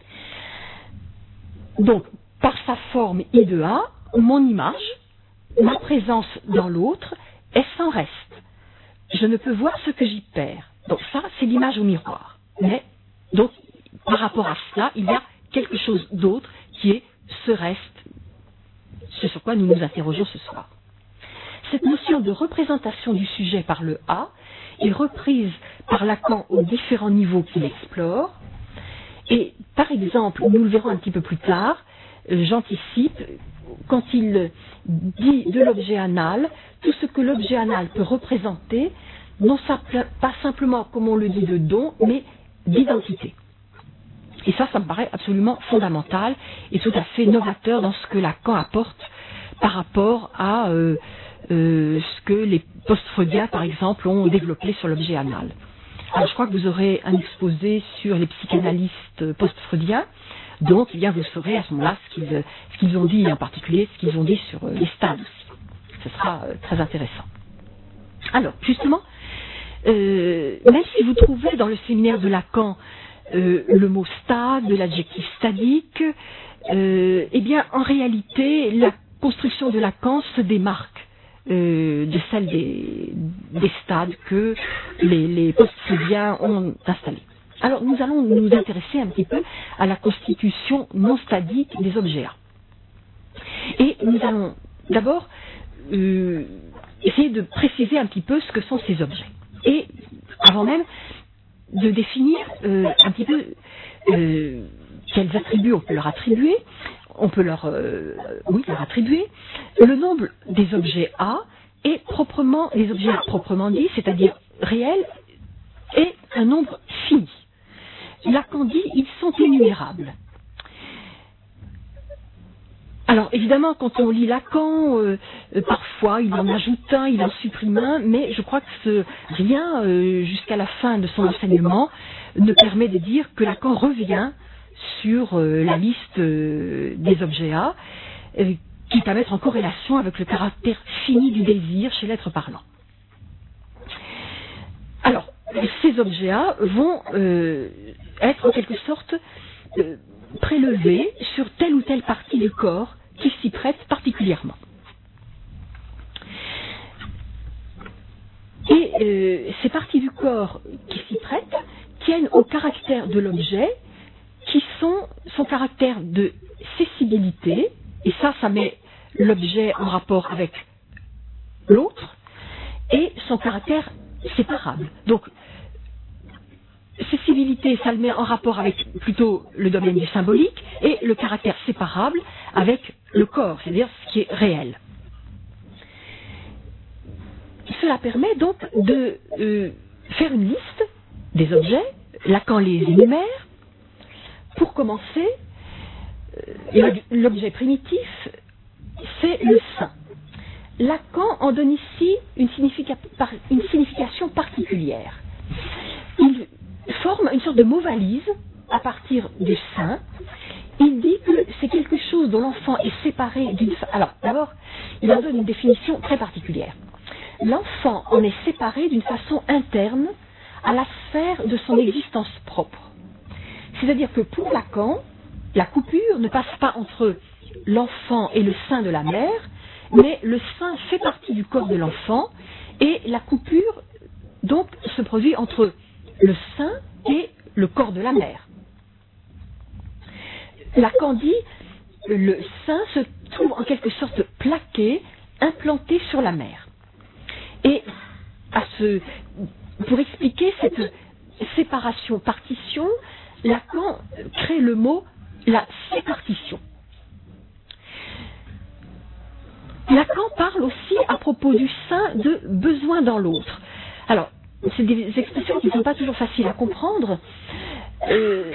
Donc, par sa forme I de A, mon image, ma présence dans l'autre, est sans reste. Je ne peux voir ce que j'y perds. Donc ça, c'est l'image au miroir. Mais, donc, par rapport à cela, il y a quelque chose d'autre qui est ce reste, c'est sur quoi nous nous interrogeons ce soir. Cette notion de représentation du sujet par le A est reprise par Lacan aux différents niveaux qu'il explore. Et par exemple, nous le verrons un petit peu plus tard, euh, j'anticipe, quand il dit de l'objet anal, tout ce que l'objet anal peut représenter, non pas simplement comme on le dit de don, mais d'identité. Et ça, ça me paraît absolument fondamental et tout à fait novateur dans ce que Lacan apporte par rapport à euh, euh, ce que les post-freudiens, par exemple, ont développé sur l'objet anal. Alors, je crois que vous aurez un exposé sur les psychanalystes post-freudiens, donc eh bien, vous saurez à ce moment-là ce qu'ils, ce qu'ils ont dit, en particulier ce qu'ils ont dit sur euh, les stades aussi. Ce sera euh, très intéressant. Alors, justement, euh, même si vous trouvez dans le séminaire de Lacan euh, le mot stade, l'adjectif stadique, euh, eh bien, en réalité, la construction de Lacan se démarque euh, de celle des, des stades que les, les post-freudiens ont installés. Alors, nous allons nous intéresser un petit peu à la constitution non stadique des objets A. Et nous allons d'abord euh, essayer de préciser un petit peu ce que sont ces objets. Et avant même de définir euh, un petit peu euh, quels attributs on peut leur attribuer, on peut leur, euh, oui, leur attribuer, le nombre des objets A est proprement, les objets A proprement dit, c'est-à-dire réels, est un nombre fini. Lacan dit, ils sont innumérables. Alors, évidemment, quand on lit Lacan, euh, euh, parfois, il en ajoute un, il en supprime un, mais je crois que ce rien, euh, jusqu'à la fin de son enseignement, ne permet de dire que Lacan revient sur euh, la liste euh, des objets A, euh, qui à mettre en corrélation avec le caractère fini du désir chez l'être parlant. Alors, ces objets A vont euh, être en quelque sorte euh, prélevés sur telle ou telle partie du corps qui s'y prête particulièrement. Et euh, ces parties du corps qui s'y prêtent tiennent au caractère de l'objet, qui sont son caractère de cessibilité, et ça, ça met l'objet en rapport avec l'autre, et son caractère séparable. Donc, cessibilité, ça le met en rapport avec plutôt le domaine du symbolique, et le caractère séparable avec le corps, c'est-à-dire ce qui est réel. Cela permet donc de euh, faire une liste des objets Lacan les énumère. Pour commencer, euh, l'objet primitif, c'est le sein. Lacan en donne ici une, significa, une signification particulière. Il forme une sorte de mot valise à partir du sein. Il dit que c'est quelque chose dont l'enfant est séparé d'une... Alors, d'abord, il en donne une définition très particulière. L'enfant en est séparé d'une façon interne à la sphère de son existence propre. C'est-à-dire que pour Lacan, la coupure ne passe pas entre l'enfant et le sein de la mère, mais le sein fait partie du corps de l'enfant et la coupure donc se produit entre le sein et le corps de la mère. Lacan dit que le sein se trouve en quelque sorte plaqué, implanté sur la mère. Et à ce, pour expliquer cette séparation, partition, Lacan crée le mot la sépartition. Lacan parle aussi à propos du sein de besoin dans l'autre. Alors, c'est des expressions qui ne sont pas toujours faciles à comprendre. Euh,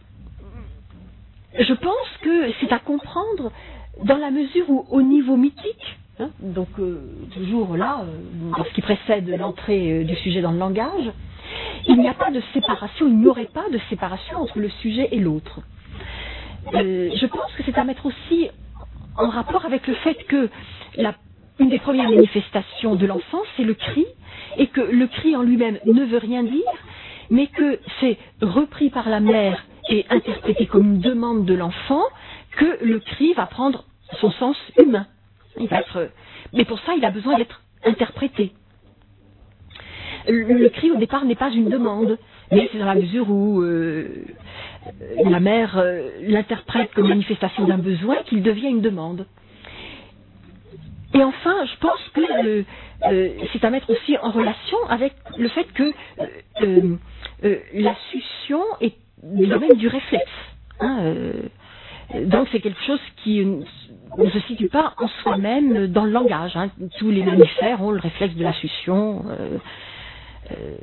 je pense que c'est à comprendre dans la mesure où, au niveau mythique, hein, donc euh, toujours là, euh, dans ce qui précède l'entrée euh, du sujet dans le langage, il n'y a pas de séparation, il n'y aurait pas de séparation entre le sujet et l'autre. Euh, je pense que c'est à mettre aussi en rapport avec le fait que la, une des premières manifestations de l'enfance, c'est le cri, et que le cri en lui-même ne veut rien dire, mais que c'est repris par la mère et interprété comme une demande de l'enfant, que le cri va prendre son sens humain. Il va être, mais pour ça, il a besoin d'être interprété. Le, le cri, au départ, n'est pas une demande, mais c'est dans la mesure où euh, la mère euh, l'interprète comme manifestation d'un besoin qu'il devient une demande. Et enfin, je pense que euh, euh, c'est à mettre aussi en relation avec le fait que euh, euh, la succion est du domaine du réflexe. Hein, euh, donc c'est quelque chose qui ne se situe pas en soi-même dans le langage. Hein. Tous les mammifères ont le réflexe de la succion. Euh, euh,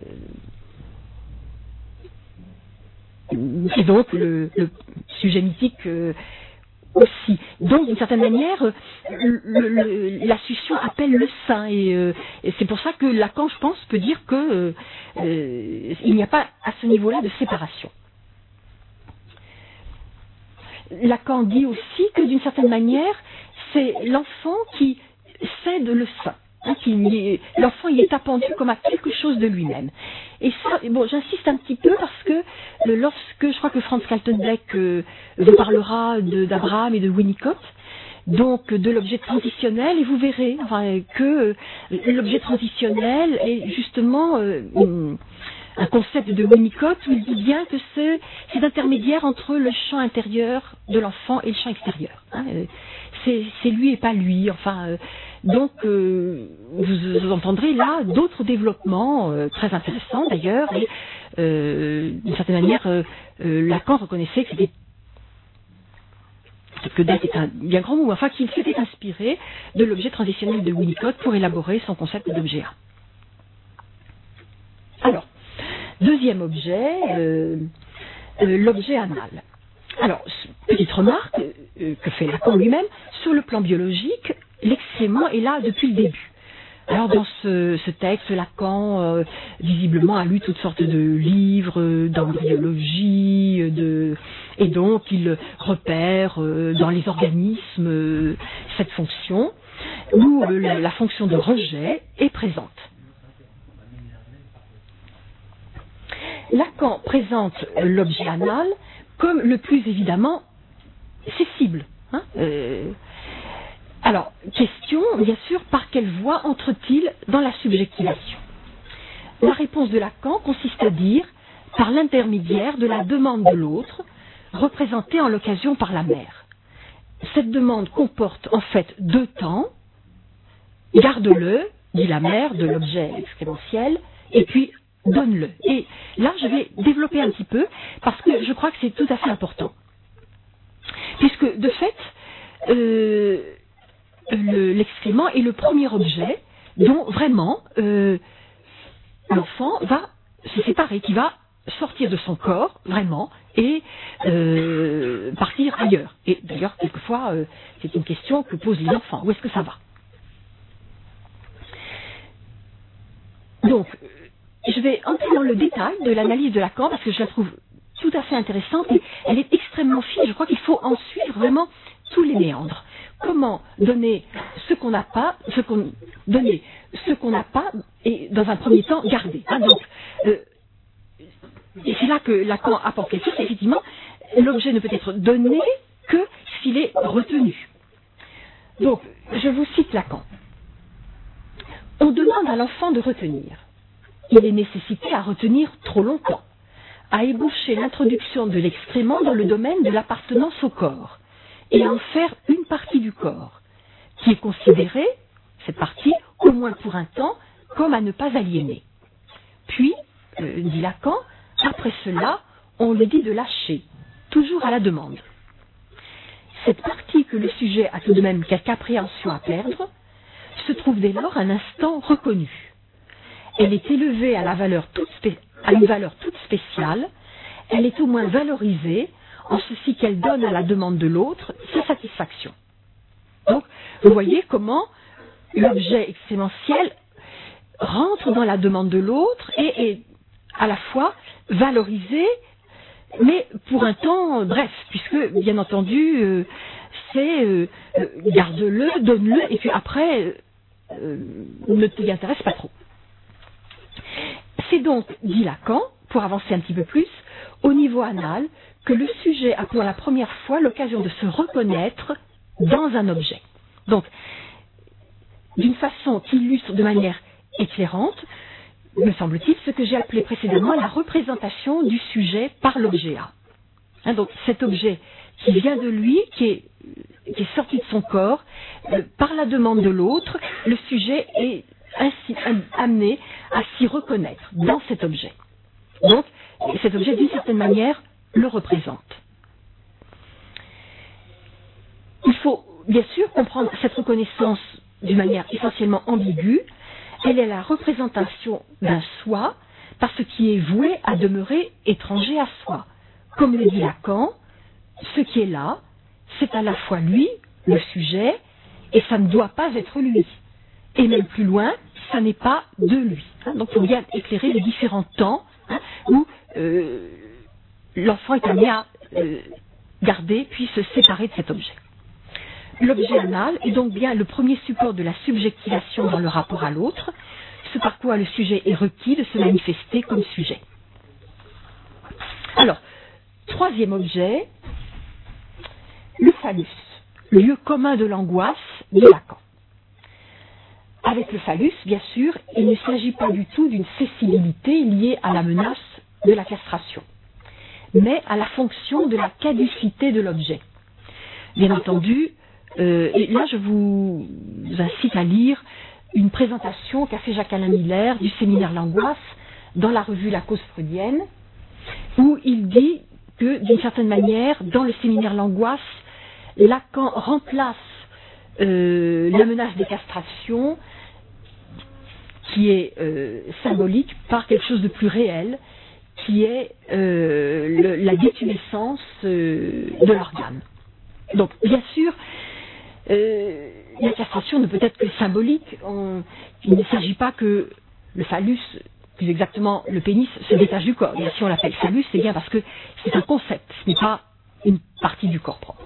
et donc le, le sujet mythique euh, aussi. Donc, d'une certaine manière, le, le, la succion appelle le sein. Et, euh, et c'est pour ça que Lacan, je pense, peut dire que euh, euh, il n'y a pas à ce niveau-là de séparation. Lacan dit aussi que, d'une certaine manière, c'est l'enfant qui cède le sein. Hein, l'enfant y est appendu comme à quelque chose de lui-même. Et ça, bon, j'insiste un petit peu parce que le, lorsque, je crois que Franz Kaltenbeck euh, vous parlera d'Abraham et de Winnicott, donc de l'objet transitionnel, et vous verrez enfin, que euh, l'objet transitionnel est justement euh, une, un concept de Winnicott où il dit bien que c'est intermédiaire entre le champ intérieur de l'enfant et le champ extérieur. Hein, c'est lui et pas lui. Enfin. Euh, Donc, euh, vous, vous entendrez là d'autres développements euh, très intéressants d'ailleurs. Et euh, d'une certaine manière, euh, euh, Lacan reconnaissait que c'était que d'être est un bien grand mot, enfin qu'il s'était inspiré de l'objet transitionnel de Winnicott pour élaborer son concept d'objet A. Alors, deuxième objet, euh, euh, l'objet anal. Alors, petite remarque euh, que fait Lacan lui-même, sur le plan biologique, l'excrément est là depuis le début. Alors dans ce, ce texte, Lacan, euh, visiblement, a lu toutes sortes de livres euh, d'embryologie, de, et donc il repère euh, dans les organismes euh, cette fonction, où euh, la, la fonction de rejet est présente. Lacan présente l'objet anal comme le plus évidemment cessible. Hein, euh, Alors, question, bien sûr, par quelle voie entre-t-il dans la subjectivation? La réponse de Lacan consiste à dire par l'intermédiaire de la demande de l'autre, représentée en l'occasion par la mère. Cette demande comporte en fait deux temps, garde-le, dit la mère de l'objet excrémentiel, et puis donne-le. Et là, je vais développer un petit peu, parce que je crois que c'est tout à fait important. Puisque, de fait, euh, l'excrément est le premier objet dont vraiment euh, l'enfant va se séparer, qui va sortir de son corps, vraiment, et euh, partir ailleurs. Et d'ailleurs, quelquefois, euh, c'est une question que posent les enfants. Où est-ce que ça va? Donc, je vais entrer dans le détail de l'analyse de Lacan, parce que je la trouve tout à fait intéressante, et elle est extrêmement fine. Je crois qu'il faut en suivre vraiment tous les méandres. Comment donner ce qu'on n'a pas, ce qu'on donner ce qu'on n'a pas, et dans un premier temps, garder. Hein, donc, euh, et c'est là que Lacan apporte quelque chose. Effectivement, l'objet ne peut être donné que s'il est retenu. Donc, je vous cite Lacan. On demande à l'enfant de retenir. Il est nécessité à retenir trop longtemps, à ébaucher l'introduction de l'excrément dans le domaine de l'appartenance au corps, et à en faire une partie du corps, qui est considérée, cette partie, au moins pour un temps, comme à ne pas aliéner. Puis, euh, dit Lacan, après cela, on lui dit de lâcher, toujours à la demande. Cette partie que le sujet a tout de même quelque appréhension à perdre, se trouve dès lors un instant reconnue. Elle est élevée à, la valeur toute spé- à une valeur toute spéciale, elle est au moins valorisée, en ceci qu'elle donne à la demande de l'autre sa satisfaction. Donc, vous voyez comment l'objet extrémentiel rentre dans la demande de l'autre et est à la fois valorisé, mais pour un temps bref, puisque, bien entendu, euh, c'est euh, euh, garde-le, donne-le, et puis après, euh, ne t'y intéresse pas trop. C'est donc, dit Lacan, pour avancer un petit peu plus, au niveau anal, que le sujet a pour la première fois l'occasion de se reconnaître dans un objet. Donc, d'une façon qui illustre de manière éclairante, me semble-t-il, ce que j'ai appelé précédemment la représentation du sujet par l'objet A. Hein, donc, cet objet qui vient de lui, qui est, qui est sorti de son corps, euh, par la demande de l'autre, le sujet est ainsi amené à s'y reconnaître dans cet objet. Donc, cet objet, d'une certaine manière, le représente. Il faut, bien sûr, comprendre cette reconnaissance d'une manière essentiellement ambiguë. Elle est la représentation d'un soi par ce qui est voué à demeurer étranger à soi. Comme le dit Lacan, ce qui est là, c'est à la fois lui, le sujet, et ça ne doit pas être lui. Et même plus loin, ça n'est pas de lui. Hein, donc, il faut bien éclairer les différents temps hein, où euh, l'enfant est amené à euh, garder puis se séparer de cet objet. L'objet anal est donc bien le premier support de la subjectivation dans le rapport à l'autre, ce par quoi le sujet est requis de se manifester comme sujet. Alors, troisième objet, le phallus, lieu commun de l'angoisse de Lacan. Avec le phallus, bien sûr, il ne s'agit pas du tout d'une cessibilité liée à la menace de la castration, mais à la fonction de la caducité de l'objet. Bien entendu, euh, et là je vous incite à lire une présentation qu'a fait Jacques-Alain Miller du séminaire L'Angoisse dans la revue La Cause freudienne, où il dit que, d'une certaine manière, dans le séminaire L'Angoisse, Lacan remplace euh, la menace des castrations, qui est euh, symbolique, par quelque chose de plus réel, qui est euh, le, la détumescence euh, de l'organe. Donc, bien sûr, euh, la castration ne peut être que symbolique. On, il ne s'agit pas que le phallus, plus exactement le pénis, se détache du corps. Et si on l'appelle phallus, c'est bien parce que c'est un concept, ce n'est pas une partie du corps propre.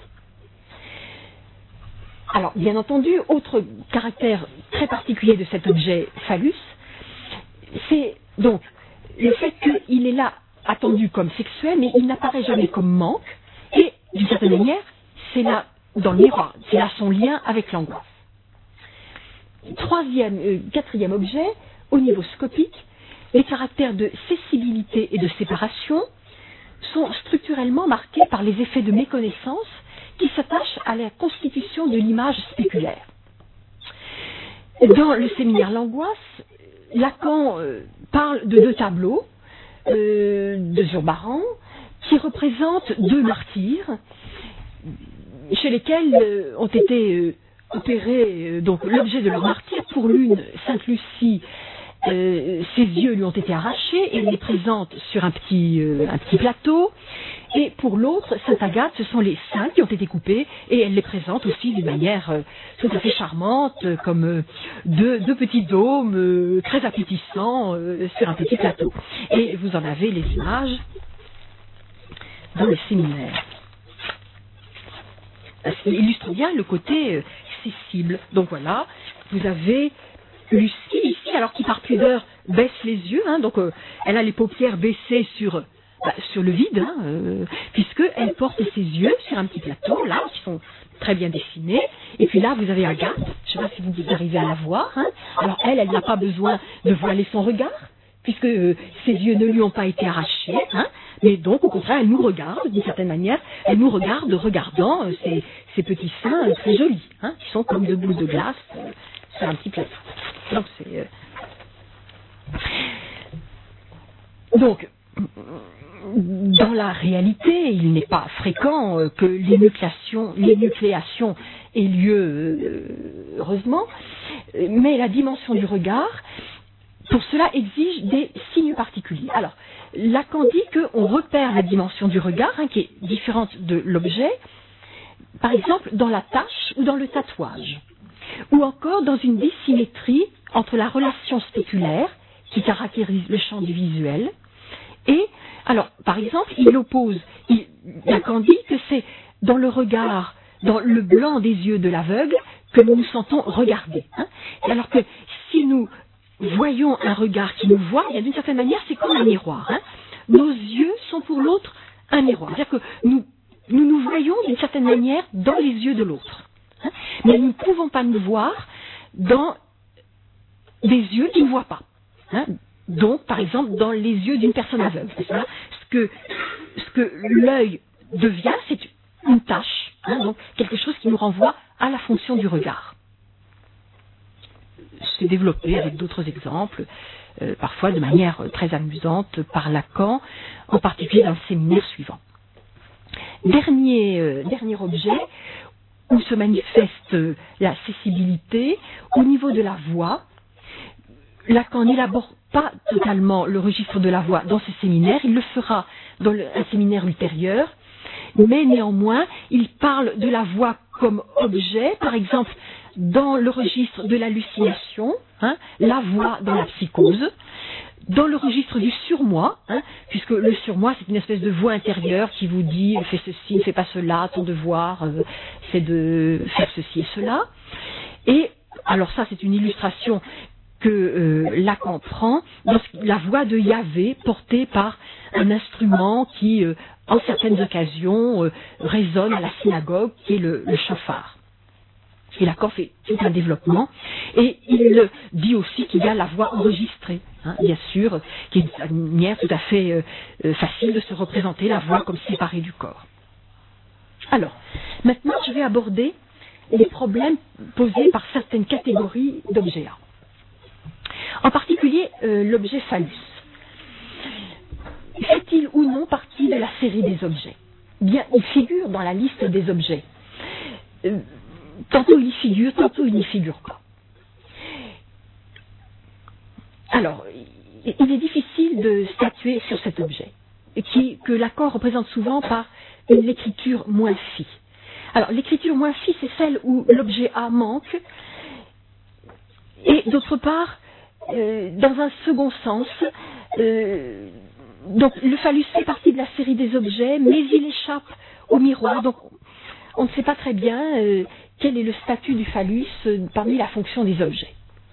Alors, bien entendu, autre caractère très particulier de cet objet phallus, c'est donc le fait qu'il est là attendu comme sexuel, mais il n'apparaît jamais comme manque, et d'une certaine manière, c'est là dans le miroir, c'est là son lien avec l'angoisse. Troisième, euh, quatrième objet, au niveau scopique, les caractères de cessibilité et de séparation sont structurellement marqués par les effets de méconnaissance qui s'attachent à la constitution de l'image spéculaire. Dans le séminaire L'Angoisse, Lacan euh, parle de deux tableaux euh, de Zurbaran qui représentent deux martyrs chez lesquels euh, ont été euh, opérés euh, donc l'objet de leur martyre. Pour l'une, Sainte Lucie, euh, ses yeux lui ont été arrachés et il les présente sur un petit, euh, un petit plateau. Et pour l'autre, Sainte Agathe, ce sont les seins qui ont été coupés et elle les présente aussi d'une manière euh, tout à fait charmante, euh, comme euh, deux, deux petits dômes euh, très appétissants euh, sur un petit plateau. Et vous en avez les images dans le séminaire. Ça illustre bien le côté euh, accessible. Donc voilà, vous avez Lucie ici, alors qui par pudeur baisse les yeux, hein, donc euh, elle a les paupières baissées sur... Bah, sur le vide, hein, euh, puisqu'elle porte ses yeux sur un petit plateau, là, qui sont très bien dessinés. Et puis là, vous avez Agathe, je ne sais pas si vous arrivez à la voir. Hein. Alors elle, elle n'a pas besoin de voiler son regard, puisque euh, ses yeux ne lui ont pas été arrachés. Hein, mais donc, au contraire, elle nous regarde, d'une certaine manière, elle nous regarde regardant euh, ces, ces petits seins euh, très jolis, hein, qui sont comme deux boules de glace euh, sur un petit plateau. Donc, c'est... Euh... Donc, dans la réalité, il n'est pas fréquent euh, que l'énucléation, l'énucléation ait lieu, euh, heureusement, mais la dimension du regard, pour cela, exige des signes particuliers. Alors, Lacan dit qu'on repère la dimension du regard, hein, qui est différente de l'objet, par exemple dans la tache ou dans le tatouage, ou encore dans une dissymétrie entre la relation spéculaire, qui caractérise le champ du visuel, et, alors, par exemple, il oppose, il, Lacan dit que c'est dans le regard, dans le blanc des yeux de l'aveugle, que nous nous sentons regardés. Hein. Alors que si nous voyons un regard qui nous voit, d'une certaine manière, c'est comme un miroir. Hein. Nos yeux sont pour l'autre un miroir. C'est-à-dire que nous, nous nous voyons d'une certaine manière dans les yeux de l'autre. Hein. Mais nous ne pouvons pas nous voir dans des yeux qui ne voient pas. Hein. Donc, par exemple, dans les yeux d'une personne aveugle. Ce que, ce que l'œil devient, c'est une tache, hein, donc quelque chose qui nous renvoie à la fonction du regard. C'est développé avec d'autres exemples, euh, parfois de manière très amusante par Lacan, en particulier dans le séminaire suivant. Dernier, euh, dernier objet où se manifeste euh, la cessibilité, au niveau de la voix. Lacan n'élabore pas totalement le registre de la voix dans ce séminaire, il le fera dans le, un séminaire ultérieur, mais néanmoins, il parle de la voix comme objet, par exemple, dans le registre de l'hallucination, hein, la voix dans la psychose, dans le registre du surmoi, hein, puisque le surmoi, c'est une espèce de voix intérieure qui vous dit « fais ceci, ne fais pas cela, ton devoir, euh, c'est de faire ceci et cela ». Et alors ça, c'est une illustration que euh, Lacan prend dans la voix de Yahvé portée par un instrument qui, euh, en certaines occasions, euh, résonne à la synagogue, qui est le, le chauffard. Et Lacan fait tout un développement, et il dit aussi qu'il y a la voix enregistrée, hein, bien sûr, qui est une manière tout à fait euh, euh, facile de se représenter la voix comme séparée du corps. Alors, maintenant je vais aborder les problèmes posés par certaines catégories d'objets. En particulier, euh, l'objet phallus. Fait-il ou non partie de la série des objets? Bien, il figure dans la liste des objets. Euh, tantôt il y figure, tantôt il n'y figure pas. Alors, il est difficile de statuer sur cet objet, qui, que Lacan représente souvent par une écriture moins fine. Alors, l'écriture moins fine, c'est celle où l'objet A manque, et d'autre part, Euh, dans un second sens, euh, donc le phallus fait partie de la série des objets, mais il échappe au miroir, donc on ne sait pas très bien euh, quel est le statut du phallus euh, parmi la fonction des objets.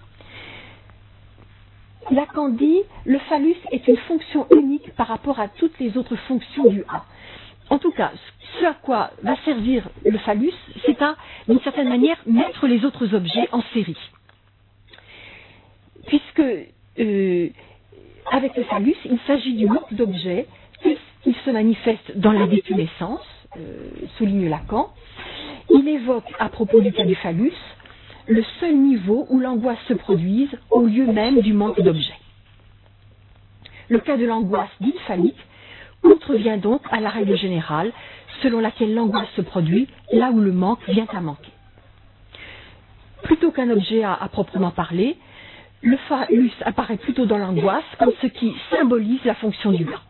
Lacan dit, le phallus est une fonction unique par rapport à toutes les autres fonctions du A. En tout cas, ce à quoi va servir le phallus, c'est à, d'une certaine manière, mettre les autres objets en série. Puisque, euh, avec le phallus, il s'agit du manque d'objets, puisqu'il se manifeste dans la détumescence, euh, souligne Lacan. Il évoque, à propos du cas du phallus, le seul niveau où l'angoisse se produise au lieu même du manque d'objets. Le cas de l'angoisse dite phallique contrevient donc à la règle générale selon laquelle l'angoisse se produit là où le manque vient à manquer. Plutôt qu'un objet à, à proprement parler, le phallus apparaît plutôt dans l'angoisse comme ce qui symbolise la fonction du gland.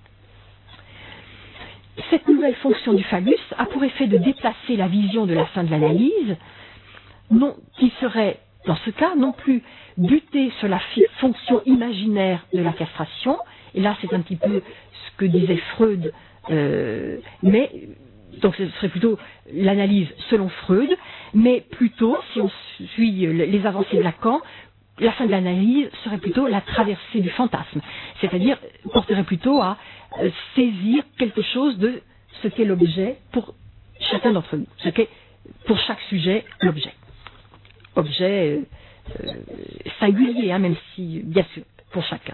Cette nouvelle fonction du phallus a pour effet de déplacer la vision de la fin de l'analyse, non, qui serait, dans ce cas, non plus butée sur la fonction imaginaire de la castration, et là c'est un petit peu ce que disait Freud, euh, mais donc ce serait plutôt l'analyse selon Freud, mais plutôt, si on suit les avancées de Lacan, la fin de l'analyse serait plutôt la traversée du fantasme, c'est-à-dire porterait plutôt à euh, saisir quelque chose de ce qu'est l'objet pour chacun d'entre nous, ce qu'est pour chaque sujet l'objet. Objet euh, euh, singulier, hein, même si, bien sûr, pour chacun.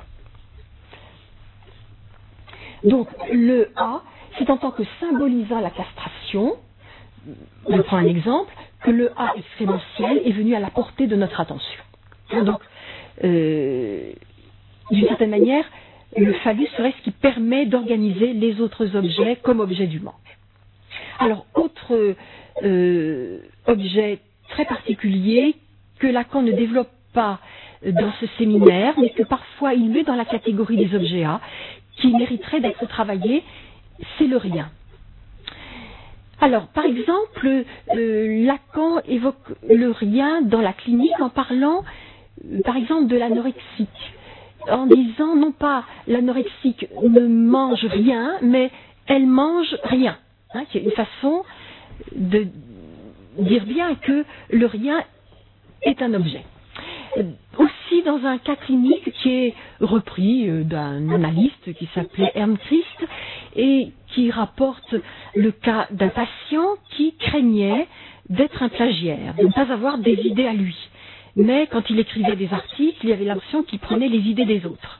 Donc, le A, c'est en tant que symbolisant la castration, je prends un exemple, que le A excrémentiel est venu à la portée de notre attention. Donc, euh, d'une certaine manière, le phallus serait ce qui permet d'organiser les autres objets comme objet du manque. Alors, autre euh, objet très particulier que Lacan ne développe pas dans ce séminaire, mais que parfois il met dans la catégorie des objets A, qui mériterait d'être travaillé, c'est le rien. Alors, par exemple, euh, Lacan évoque le rien dans la clinique en parlant, euh, par exemple, de l'anorexique, en disant non pas l'anorexique ne mange rien, mais elle mange rien. Hein, c'est une façon de dire bien que le rien est un objet. Aussi dans un cas clinique qui est repris d'un analyste qui s'appelait Ernst et qui rapporte le cas d'un patient qui craignait d'être un plagiaire, de ne pas avoir des idées à lui. Mais quand il écrivait des articles, il avait l'impression qu'il prenait les idées des autres.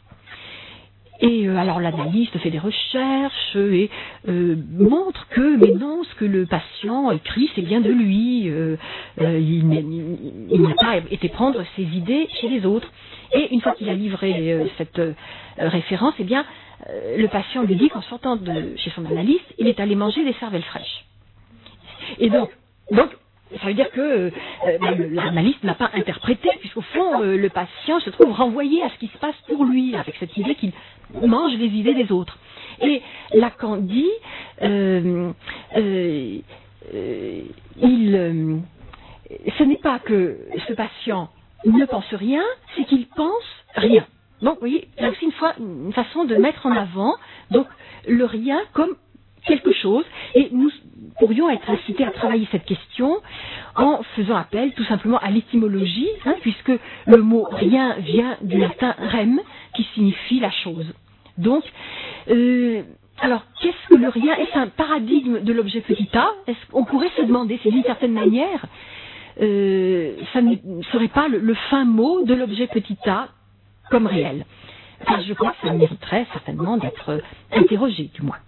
Et euh, alors l'analyste fait des recherches et euh, montre que, mais non, ce que le patient écrit, c'est bien de lui. Euh, euh, il, il, il n'a pas été prendre ses idées chez les autres. Et une fois qu'il a livré euh, cette euh, référence, eh bien, euh, le patient lui dit qu'en sortant de chez son analyste, il est allé manger des cervelles fraîches. Et donc, donc ça veut dire que euh, ben, l'analyste n'a pas interprété, puisqu'au fond, euh, le patient se trouve renvoyé à ce qui se passe pour lui, avec cette idée qu'il mange les idées des autres. Et Lacan dit, euh, euh, euh, il, euh, ce n'est pas que ce patient ne pense rien, c'est qu'il pense rien. Donc, vous voyez, c'est aussi une, fois, une façon de mettre en avant donc le rien comme quelque chose, et nous pourrions être incités à travailler cette question en faisant appel tout simplement à l'étymologie, hein, puisque le mot rien vient du latin rem, qui signifie la chose. Donc, euh, alors, qu'est-ce que le rien? Est-ce un paradigme de l'objet petit a? Est-ce qu'on pourrait se demander si d'une certaine manière, euh, ça ne serait pas le, le fin mot de l'objet petit a comme réel? Enfin, je crois que ça mériterait certainement d'être interrogé, du moins.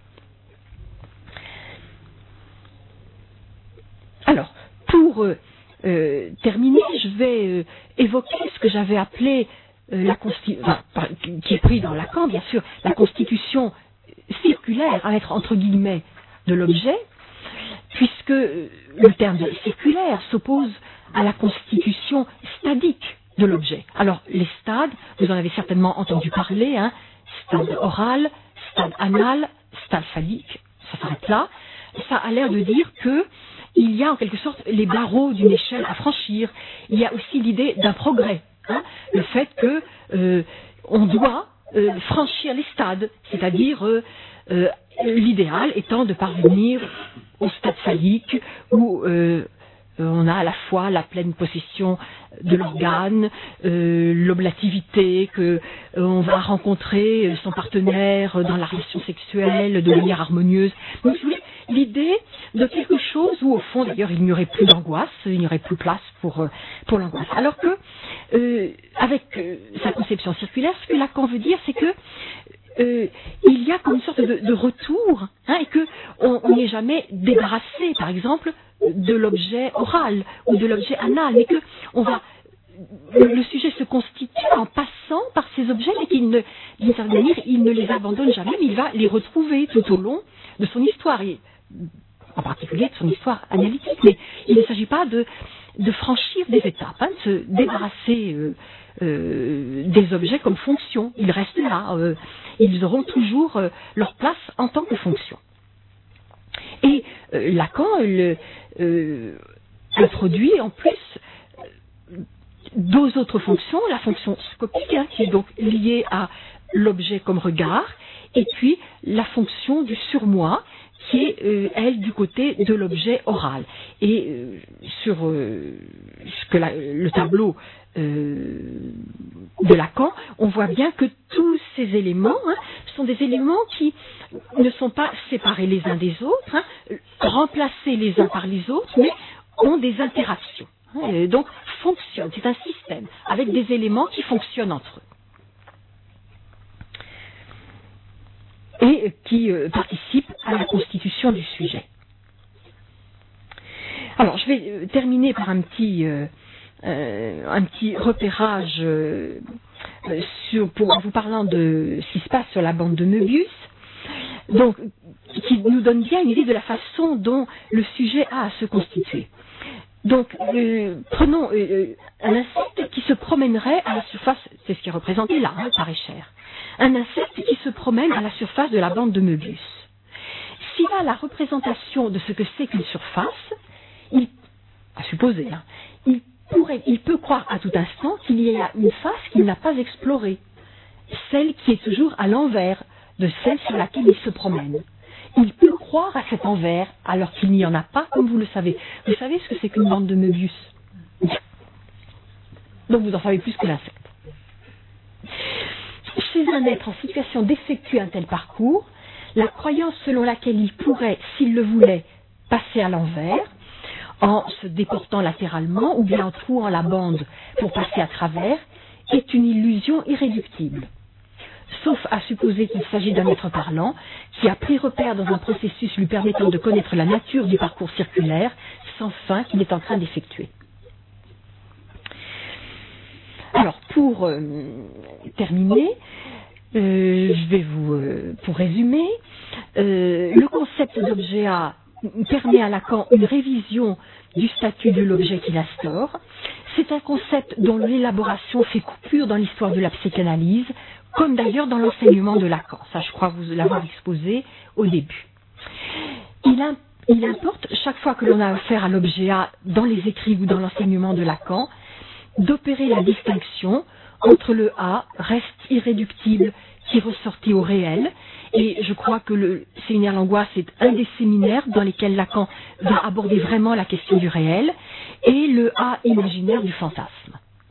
Alors, pour euh, euh, terminer, je vais euh, évoquer ce que j'avais appelé euh, la consti- enfin, qui est pris dans Lacan, bien sûr, la constitution circulaire, à mettre entre guillemets, de l'objet, puisque euh, le terme de circulaire s'oppose à la constitution stadique de l'objet. Alors, les stades, vous en avez certainement entendu parler, hein, stade oral, stade anal, stade phallique, ça s'arrête là. Ça a l'air de dire que il y a en quelque sorte les barreaux d'une échelle à franchir. Il y a aussi l'idée d'un progrès, hein, le fait que euh, on doit euh, franchir les stades, c'est-à-dire euh, euh, l'idéal étant de parvenir au stade phallique où euh, on a à la fois la pleine possession de l'organe, euh, l'oblativité, que euh, on va rencontrer son partenaire dans la relation sexuelle de manière harmonieuse. Donc, si vous voulez, l'idée de quelque chose où, au fond, d'ailleurs, il n'y aurait plus d'angoisse, il n'y aurait plus place pour, euh, pour l'angoisse. Alors que, euh, avec euh, sa conception circulaire, ce que Lacan veut dire, c'est que Euh, il y a comme une sorte de, de retour, hein, et qu'on n'est jamais débarrassé, par exemple, de l'objet oral ou de l'objet anal, mais que on va, le sujet se constitue en passant par ces objets, mais qu'il ne, d'une certaine manière, il ne les abandonne jamais, mais il va les retrouver tout au long de son histoire, et en particulier de son histoire analytique. Mais il ne s'agit pas de, de franchir des étapes, hein, de se débarrasser euh, euh, des objets comme fonction. Ils restent là. Euh, ils auront toujours euh, leur place en tant que fonction. Et euh, Lacan le, euh, introduit en plus deux autres fonctions, la fonction scopique, hein, qui est donc liée à l'objet comme regard, et puis la fonction du surmoi, qui est, euh, elle, du côté de l'objet oral. Et euh, sur euh, ce que la, le tableau euh, de Lacan, on voit bien que tous ces éléments hein, sont des éléments qui ne sont pas séparés les uns des autres, hein, remplacés les uns par les autres, mais ont des interactions. Et donc, fonctionnent. C'est un système avec des éléments qui fonctionnent entre eux. Et qui euh, participent à la constitution du sujet. Alors, je vais euh, terminer par un petit, euh, euh, un petit repérage euh, sur, pour, en vous parlant de ce qui se passe sur la bande de Möbius, donc, qui nous donne bien une idée de la façon dont le sujet a à se constituer. Donc, euh, prenons euh, un insecte qui se promènerait à la surface, c'est ce qui est représenté là, hein, par Escher. Un insecte qui se promène à la surface de la bande de Möbius. S'il a la représentation de ce que c'est qu'une surface, il, à supposer, hein, il, pourrait, il peut croire à tout instant qu'il y a une face qu'il n'a pas explorée, celle qui est toujours à l'envers de celle sur laquelle il se promène. Il peut croire à cet envers alors qu'il n'y en a pas, comme vous le savez. Vous savez ce que c'est qu'une bande de Möbius? Donc vous en savez plus que l'insecte. Chez un être en situation d'effectuer un tel parcours, la croyance selon laquelle il pourrait, s'il le voulait, passer à l'envers, en se déportant latéralement ou bien en trouant la bande pour passer à travers, est une illusion irréductible. Sauf à supposer qu'il s'agit d'un être parlant qui a pris repère dans un processus lui permettant de connaître la nature du parcours circulaire sans fin qu'il est en train d'effectuer. Alors, pour euh, terminer, euh, je vais vous, euh, pour résumer, euh, le concept d'objet A permet à Lacan une révision du statut de l'objet qu'il instaure. C'est un concept dont l'élaboration fait coupure dans l'histoire de la psychanalyse, comme d'ailleurs dans l'enseignement de Lacan. Ça, je crois vous l'avoir exposé au début. Il, a, il importe, chaque fois que l'on a affaire à l'objet A dans les écrits ou dans l'enseignement de Lacan, d'opérer la distinction entre le A, reste irréductible, qui ressortit au réel, et je crois que le séminaire L'Angoisse est un des séminaires dans lesquels Lacan va aborder vraiment la question du réel, et le A imaginaire du fantasme.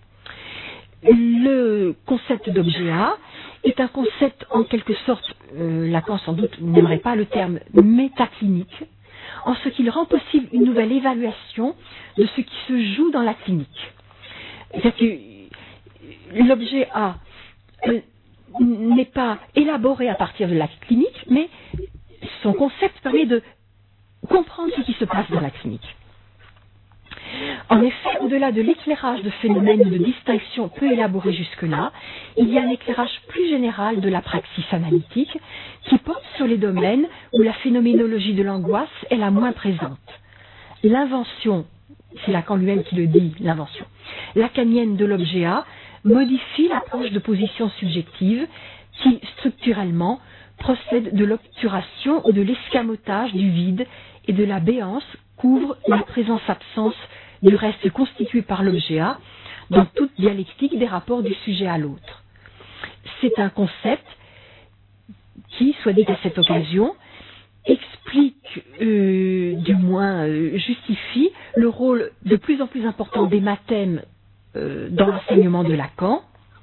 Le concept d'objet A est un concept en quelque sorte, euh, Lacan sans doute n'aimerait pas le terme métaclinique, en ce qu'il rend possible une nouvelle évaluation de ce qui se joue dans la clinique. C'est-à-dire que l'objet A euh, n'est pas élaboré à partir de la clinique, mais son concept permet de comprendre ce qui se passe dans la clinique. En effet, au-delà de l'éclairage de phénomènes de distinction peu élaborés jusque-là, il y a un éclairage plus général de la praxis analytique qui porte sur les domaines où la phénoménologie de l'angoisse est la moins présente. L'invention, c'est Lacan lui-même qui le dit, l'invention, lacanienne de l'objet A modifie l'approche de position subjective qui, structurellement, procède de l'obturation ou de l'escamotage du vide et de la béance couvre la présence-absence du reste constitué par l'objet A dans toute dialectique des rapports du sujet à l'autre. C'est un concept qui, soit dit à cette occasion, explique, euh, du moins euh, justifie, le rôle de plus en plus important des mathèmes euh, dans l'enseignement de Lacan,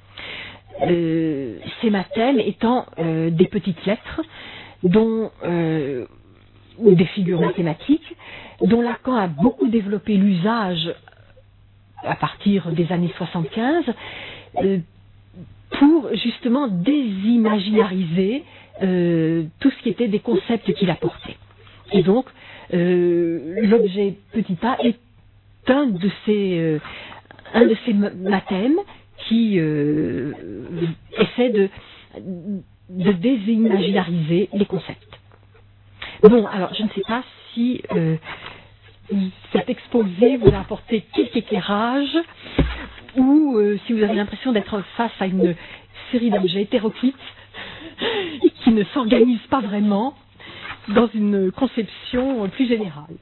euh, ces mathèmes étant euh, des petites lettres dont, euh, ou des figures mathématiques dont Lacan a beaucoup développé l'usage à partir des années soixante-quinze euh, pour justement désimaginariser euh, tout ce qui était des concepts qu'il apportait. Et donc, euh, l'objet petit a est un de ces, euh, un de ces mathèmes qui euh, essaie de, de désimaginariser les concepts. Bon, alors je ne sais pas si euh, cet exposé vous a apporté quelque éclairage ou euh, si vous avez l'impression d'être face à une série d'objets hétéroclites qui ne s'organisent pas vraiment dans une conception plus générale.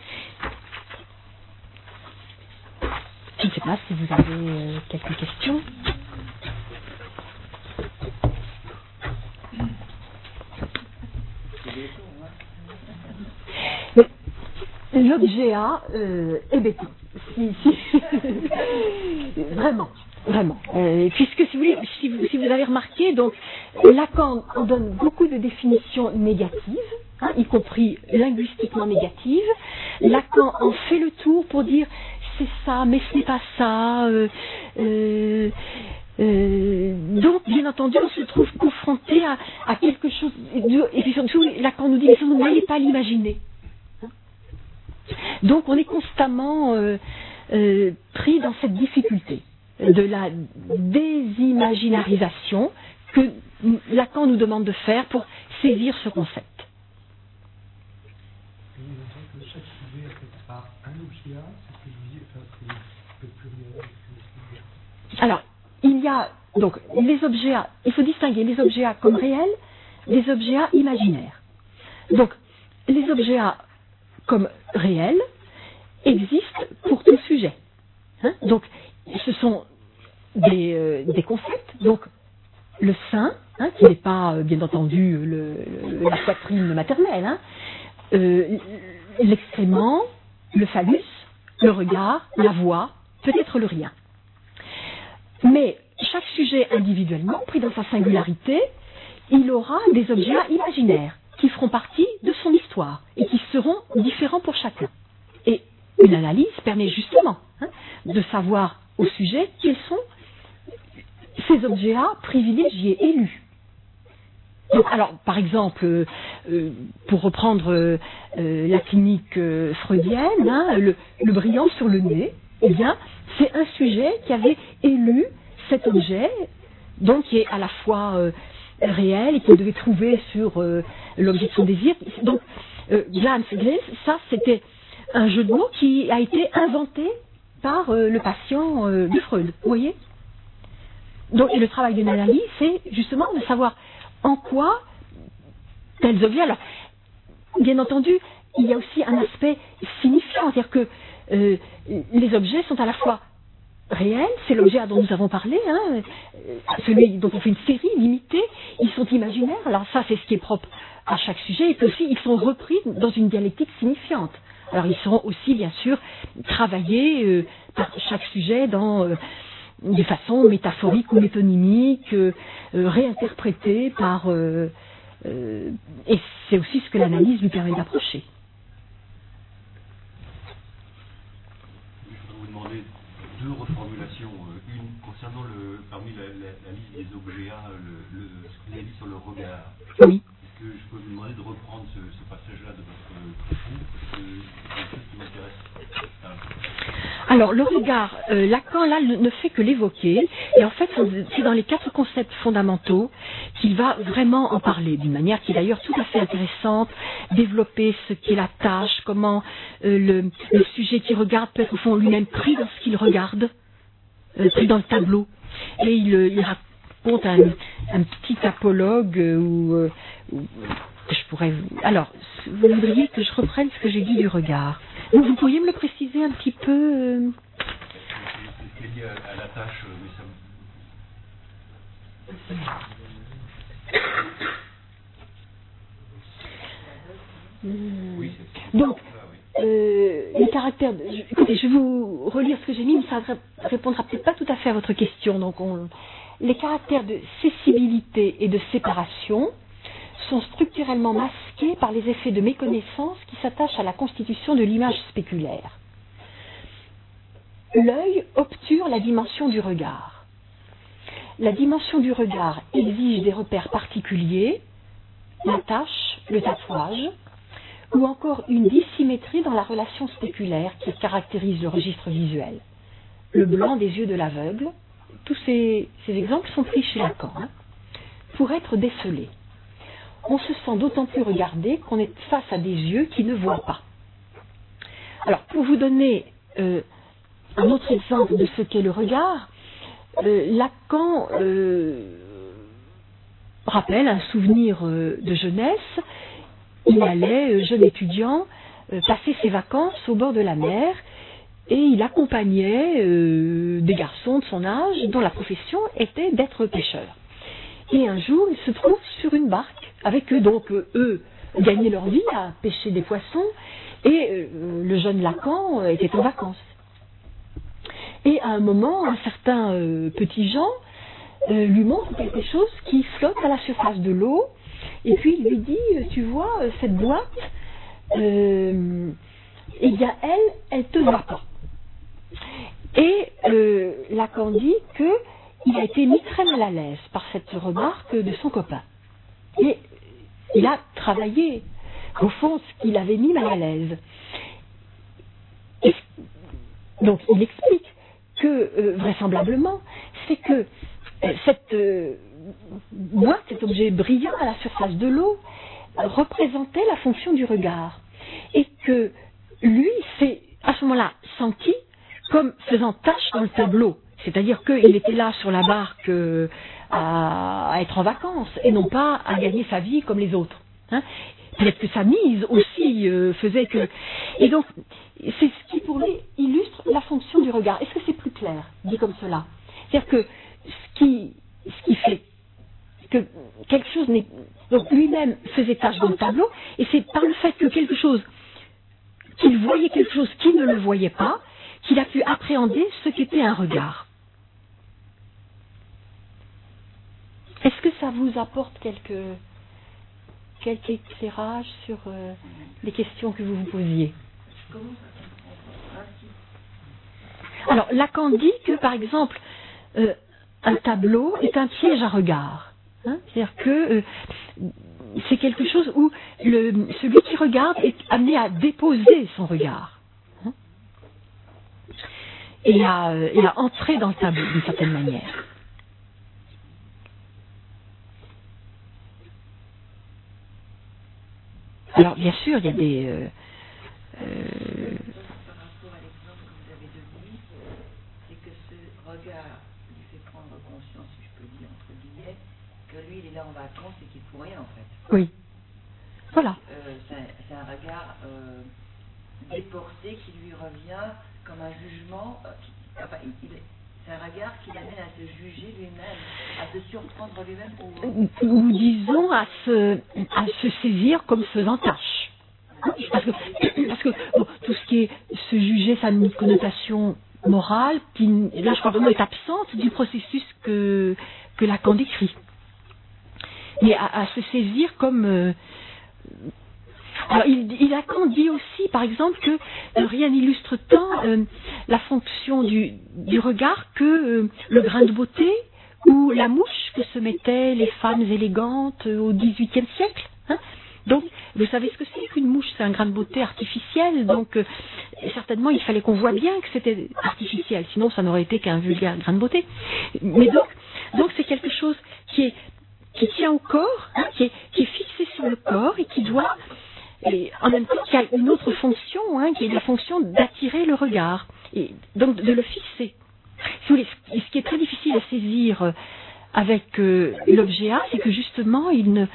Je ne sais pas si vous avez euh, quelques questions. L'objet A euh, est béton. Si, si. Vraiment, vraiment. Euh, puisque si vous, voulez, si, vous, si vous avez remarqué, donc Lacan en donne beaucoup de définitions négatives, hein, y compris linguistiquement négatives. Lacan en fait le tour pour dire c'est ça, mais ce n'est pas ça. Euh, euh, euh, donc, bien entendu, on se trouve confronté à, à quelque chose. De, et puis surtout, Lacan nous dit mais vous n'allez pas l'imaginer. Donc on est constamment euh, euh, pris dans cette difficulté de la désimaginarisation que Lacan nous demande de faire pour saisir ce concept. Alors, il y a donc les objets A, il faut distinguer les objets A comme réels, les objets A imaginaires. Donc, les objets A comme réel existe pour tout sujet. Hein? Donc, ce sont des, euh, des concepts. Donc, le sein, hein, qui n'est pas, euh, bien entendu, le, le, la poitrine maternelle, hein, euh, l'excrément, le phallus, le regard, la voix, peut-être le rien. Mais chaque sujet individuellement, pris dans sa singularité, il aura des objets imaginaires qui feront partie de son histoire et qui seront différents pour chacun. Et une analyse permet justement hein, de savoir au sujet quels sont ces objets A privilégiés, élus. Donc, alors, par exemple, euh, euh, pour reprendre euh, euh, la clinique euh, freudienne, hein, le, le brillant sur le nez, eh bien, c'est un sujet qui avait élu cet objet, donc qui est à la fois euh, réel et qu'il devait trouver sur euh, l'objet de son désir. Donc, euh, Glans et Gris, ça c'était un jeu de mots qui a été inventé par euh, le patient euh, de Freud, vous voyez. Donc, et le travail d'une analyse, c'est justement de savoir en quoi tels objets. Alors, bien entendu, il y a aussi un aspect signifiant, c'est-à-dire que euh, les objets sont à la fois réels, c'est l'objet dont nous avons parlé, hein, celui dont on fait une série limitée, ils sont imaginaires, alors ça c'est ce qui est propre à chaque sujet, et puis aussi ils sont repris dans une dialectique signifiante. Alors ils seront aussi bien sûr travaillés euh, par chaque sujet dans euh, de façon métaphorique ou métonymique, euh, euh, réinterprétée par... Euh, euh, et c'est aussi ce que l'analyse lui permet d'approcher. Deux reformulations, une concernant le, parmi la, la, la liste des objets A, le, le, ce que vous avez dit sur le regard. Oui. Est-ce que je peux vous demander de reprendre ce, ce passage-là de votre propos, parce que c'est quelque chose qui m'intéresse. Alors, le regard, euh, Lacan, là, ne fait que l'évoquer, et en fait, c'est dans les quatre concepts fondamentaux qu'il va vraiment en parler, d'une manière qui est d'ailleurs tout à fait intéressante, développer ce qu'est la tâche, comment euh, le, le sujet qui regarde peut être au fond lui-même pris dans ce qu'il regarde, euh, pris dans le tableau, et il, il raconte un, un petit apologue euh, où, euh, où je pourrais vous... Alors, vous voudriez que je reprenne ce que j'ai dit du regard. Vous, vous pourriez me le préciser un petit peu euh... C'est lié à, à la tâche, mais ça... Oui, c'est... Donc, euh, les caractères... De... Écoutez, je vais vous relire ce que j'ai mis, mais ça ne répondra peut-être pas tout à fait à votre question. Donc, on... les caractères de cessibilité et de séparation sont structurellement masqués par les effets de méconnaissance qui s'attachent à la constitution de l'image spéculaire. L'œil obture la dimension du regard. La dimension du regard exige des repères particuliers, la tâche, le tatouage, ou encore une dissymétrie dans la relation spéculaire qui caractérise le registre visuel. Le blanc des yeux de l'aveugle, tous ces, ces exemples sont pris chez Lacan, hein, pour être décelés. On se sent d'autant plus regardé qu'on est face à des yeux qui ne voient pas. Alors, pour vous donner euh, un autre exemple de ce qu'est le regard, euh, Lacan euh, rappelle un souvenir euh, de jeunesse. Il allait, euh, jeune étudiant, euh, passer ses vacances au bord de la mer et il accompagnait euh, des garçons de son âge dont la profession était d'être pêcheur. Et un jour, il se trouve sur une barque avec eux, donc euh, eux gagnaient leur vie à pêcher des poissons et euh, le jeune Lacan euh, était en vacances. Et à un moment, un certain euh, petit Jean euh, lui montre quelque chose qui flotte à la surface de l'eau. Et puis il lui dit, euh, tu vois, euh, cette boîte, euh, eh bien elle, elle te va pas. Et euh, Lacan dit qu'il a été mis très mal à l'aise par cette remarque de son copain. Et il a travaillé, au fond, ce qu'il avait mis mal à l'aise. Et donc il explique que, euh, vraisemblablement, c'est que euh, cette euh, boîte, cet objet brillant à la surface de l'eau, euh, représentait la fonction du regard. Et que lui s'est, à ce moment-là, senti comme faisant tâche dans le tableau. C'est-à-dire qu'il était là sur la barque euh, à, à être en vacances et non pas à gagner sa vie comme les autres. Hein. Peut-être que sa mise aussi euh, faisait que... Et donc, c'est ce qui pour lui illustre la fonction du regard. Est-ce que c'est plus clair, dit comme cela? C'est-à-dire que ce qui, ce qui fait que quelque chose n'est... Donc lui-même faisait tâche dans le tableau, et c'est par le fait que quelque chose, qu'il voyait quelque chose qu'il ne le voyait pas, qu'il a pu appréhender ce qu'était un regard. Est-ce que ça vous apporte quelques, quelques éclairages sur euh, les questions que vous vous posiez? Alors, Lacan dit que, par exemple, euh, un tableau est un piège à regard. Hein, c'est-à-dire que euh, c'est quelque chose où le, celui qui regarde est amené à déposer son regard. Hein, et, à, et à entrer dans le tableau d'une certaine manière. Alors, bien sûr, il y a des... Euh, euh, lui, il est là en vacances et qu'il ne fout rien en fait. Oui. Voilà. Euh, c'est, un, c'est un regard euh, déporté qui lui revient comme un jugement. Euh, qui, enfin, il, il, c'est un regard qui l'amène à se juger lui-même, à se surprendre lui-même. Ou, ou disons à se, à se saisir comme faisant tâche. Parce que, parce que bon, tout ce qui est se juger, ça a une connotation morale qui, là je crois vraiment, est absente du processus que, que Lacan décrit. Mais à, à se saisir comme... Euh, alors, il, il Lacan dit aussi, par exemple, que euh, rien n'illustre tant euh, la fonction du, du regard que euh, le grain de beauté ou la mouche que se mettaient les femmes élégantes euh, au dix-huitième siècle. Hein. Donc, vous savez ce que c'est qu'une mouche? C'est un grain de beauté artificiel. Donc, euh, certainement, il fallait qu'on voit bien que c'était artificiel. Sinon, ça n'aurait été qu'un vulgaire grain de beauté. Mais donc, donc c'est quelque chose qui est qui tient au corps, hein, qui, est, qui est fixé sur le corps et qui doit, et en même temps, qui a une autre fonction, hein, qui est la fonction d'attirer le regard, et donc de le fixer. Si vous voulez, ce qui est très difficile à saisir avec euh, l'objet A, c'est que justement, il ne...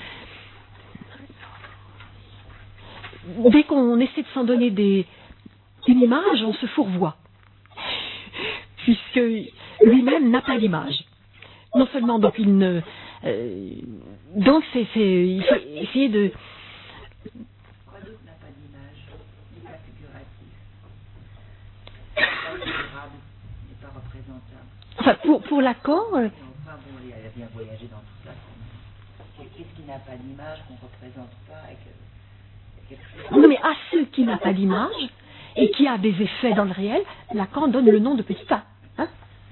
dès qu'on essaie de s'en donner des, une image, on se fourvoie, puisque lui-même n'a pas d'image. Non seulement, donc, il ne... Euh, donc, c'est, c'est, il faut essayer de... Quoi d'autre n'a pas d'image? Il n'est pas figuratif. Il n'est pas figurable, il n'est pas représentable. Enfin, pour, pour Lacan... Euh, enfin, bon, il a bien voyagé dans tout ça. Qu'est-ce qui n'a pas d'image, qu'on ne représente pas et que, quelque chose... Non, mais à ceux qui n'ont pas d'image et qui a des effets dans le réel, Lacan donne le nom de petit a. Hein?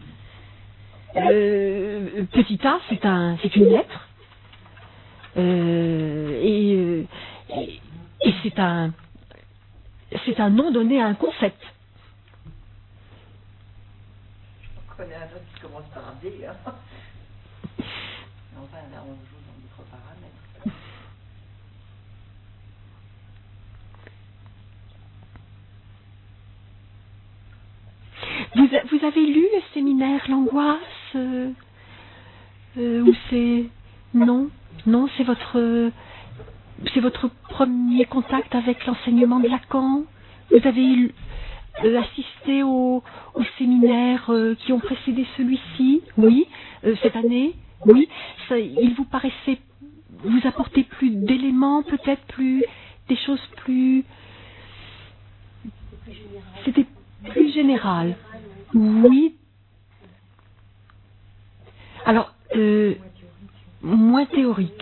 Euh, petit a, c'est un, c'est une lettre, euh, et, euh, et, et c'est un, c'est un nom donné à un concept. On connaît un autre qui commence par un D, hein. Enfin, là, on joue dans d'autres paramètres. Vous, vous avez lu le séminaire L'angoisse euh, euh, ou c'est non, non, c'est votre c'est votre premier contact avec l'enseignement de Lacan. Vous avez euh, assisté aux au séminaires euh, qui ont précédé celui-ci, oui, euh, cette année, oui. Ça, il vous paraissait vous apporter plus d'éléments, peut-être plus des choses plus. C'était plus général. Oui. Alors, euh, moins théorique.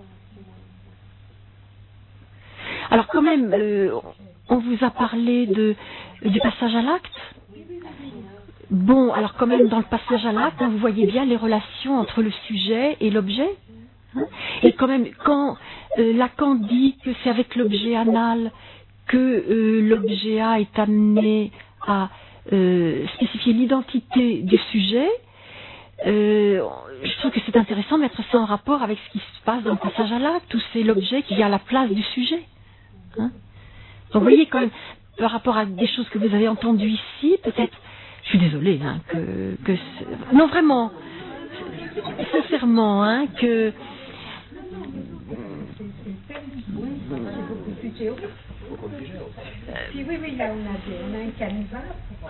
Alors quand même, euh, on vous a parlé de, du passage à l'acte. Bon, alors quand même, dans le passage à l'acte, hein, vous voyez bien les relations entre le sujet et l'objet. Hein, et quand même, quand euh, Lacan dit que c'est avec l'objet anal que euh, l'objet A est amené à euh, spécifier l'identité du sujet, euh, je trouve que c'est intéressant de mettre ça en rapport avec ce qui se passe dans le passage à l'acte, où c'est l'objet qui vient à la place du sujet. Hein, donc vous voyez quand même, par rapport à des choses que vous avez entendues ici, peut-être, je suis désolée, hein, que, que non vraiment, sincèrement, hein, que Puis oui, oui, là on a, des, on a un canevas pour...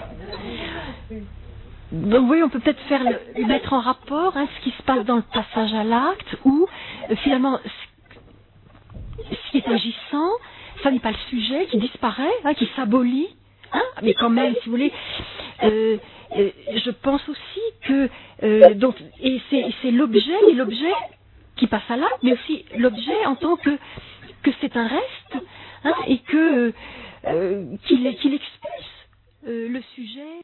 Donc oui, on peut peut-être faire le, mettre en rapport hein, ce qui se passe dans le passage à l'acte, où euh, finalement ce, ce qui est agissant, ça n'est pas le sujet qui disparaît, hein, qui s'abolit, hein, mais quand même, si vous voulez, euh, euh, je pense aussi que euh, donc et c'est, c'est l'objet, et l'objet qui passe à l'acte, mais aussi l'objet en tant que que c'est un reste, hein, et que euh, qu'il, qu'il expulse euh, le sujet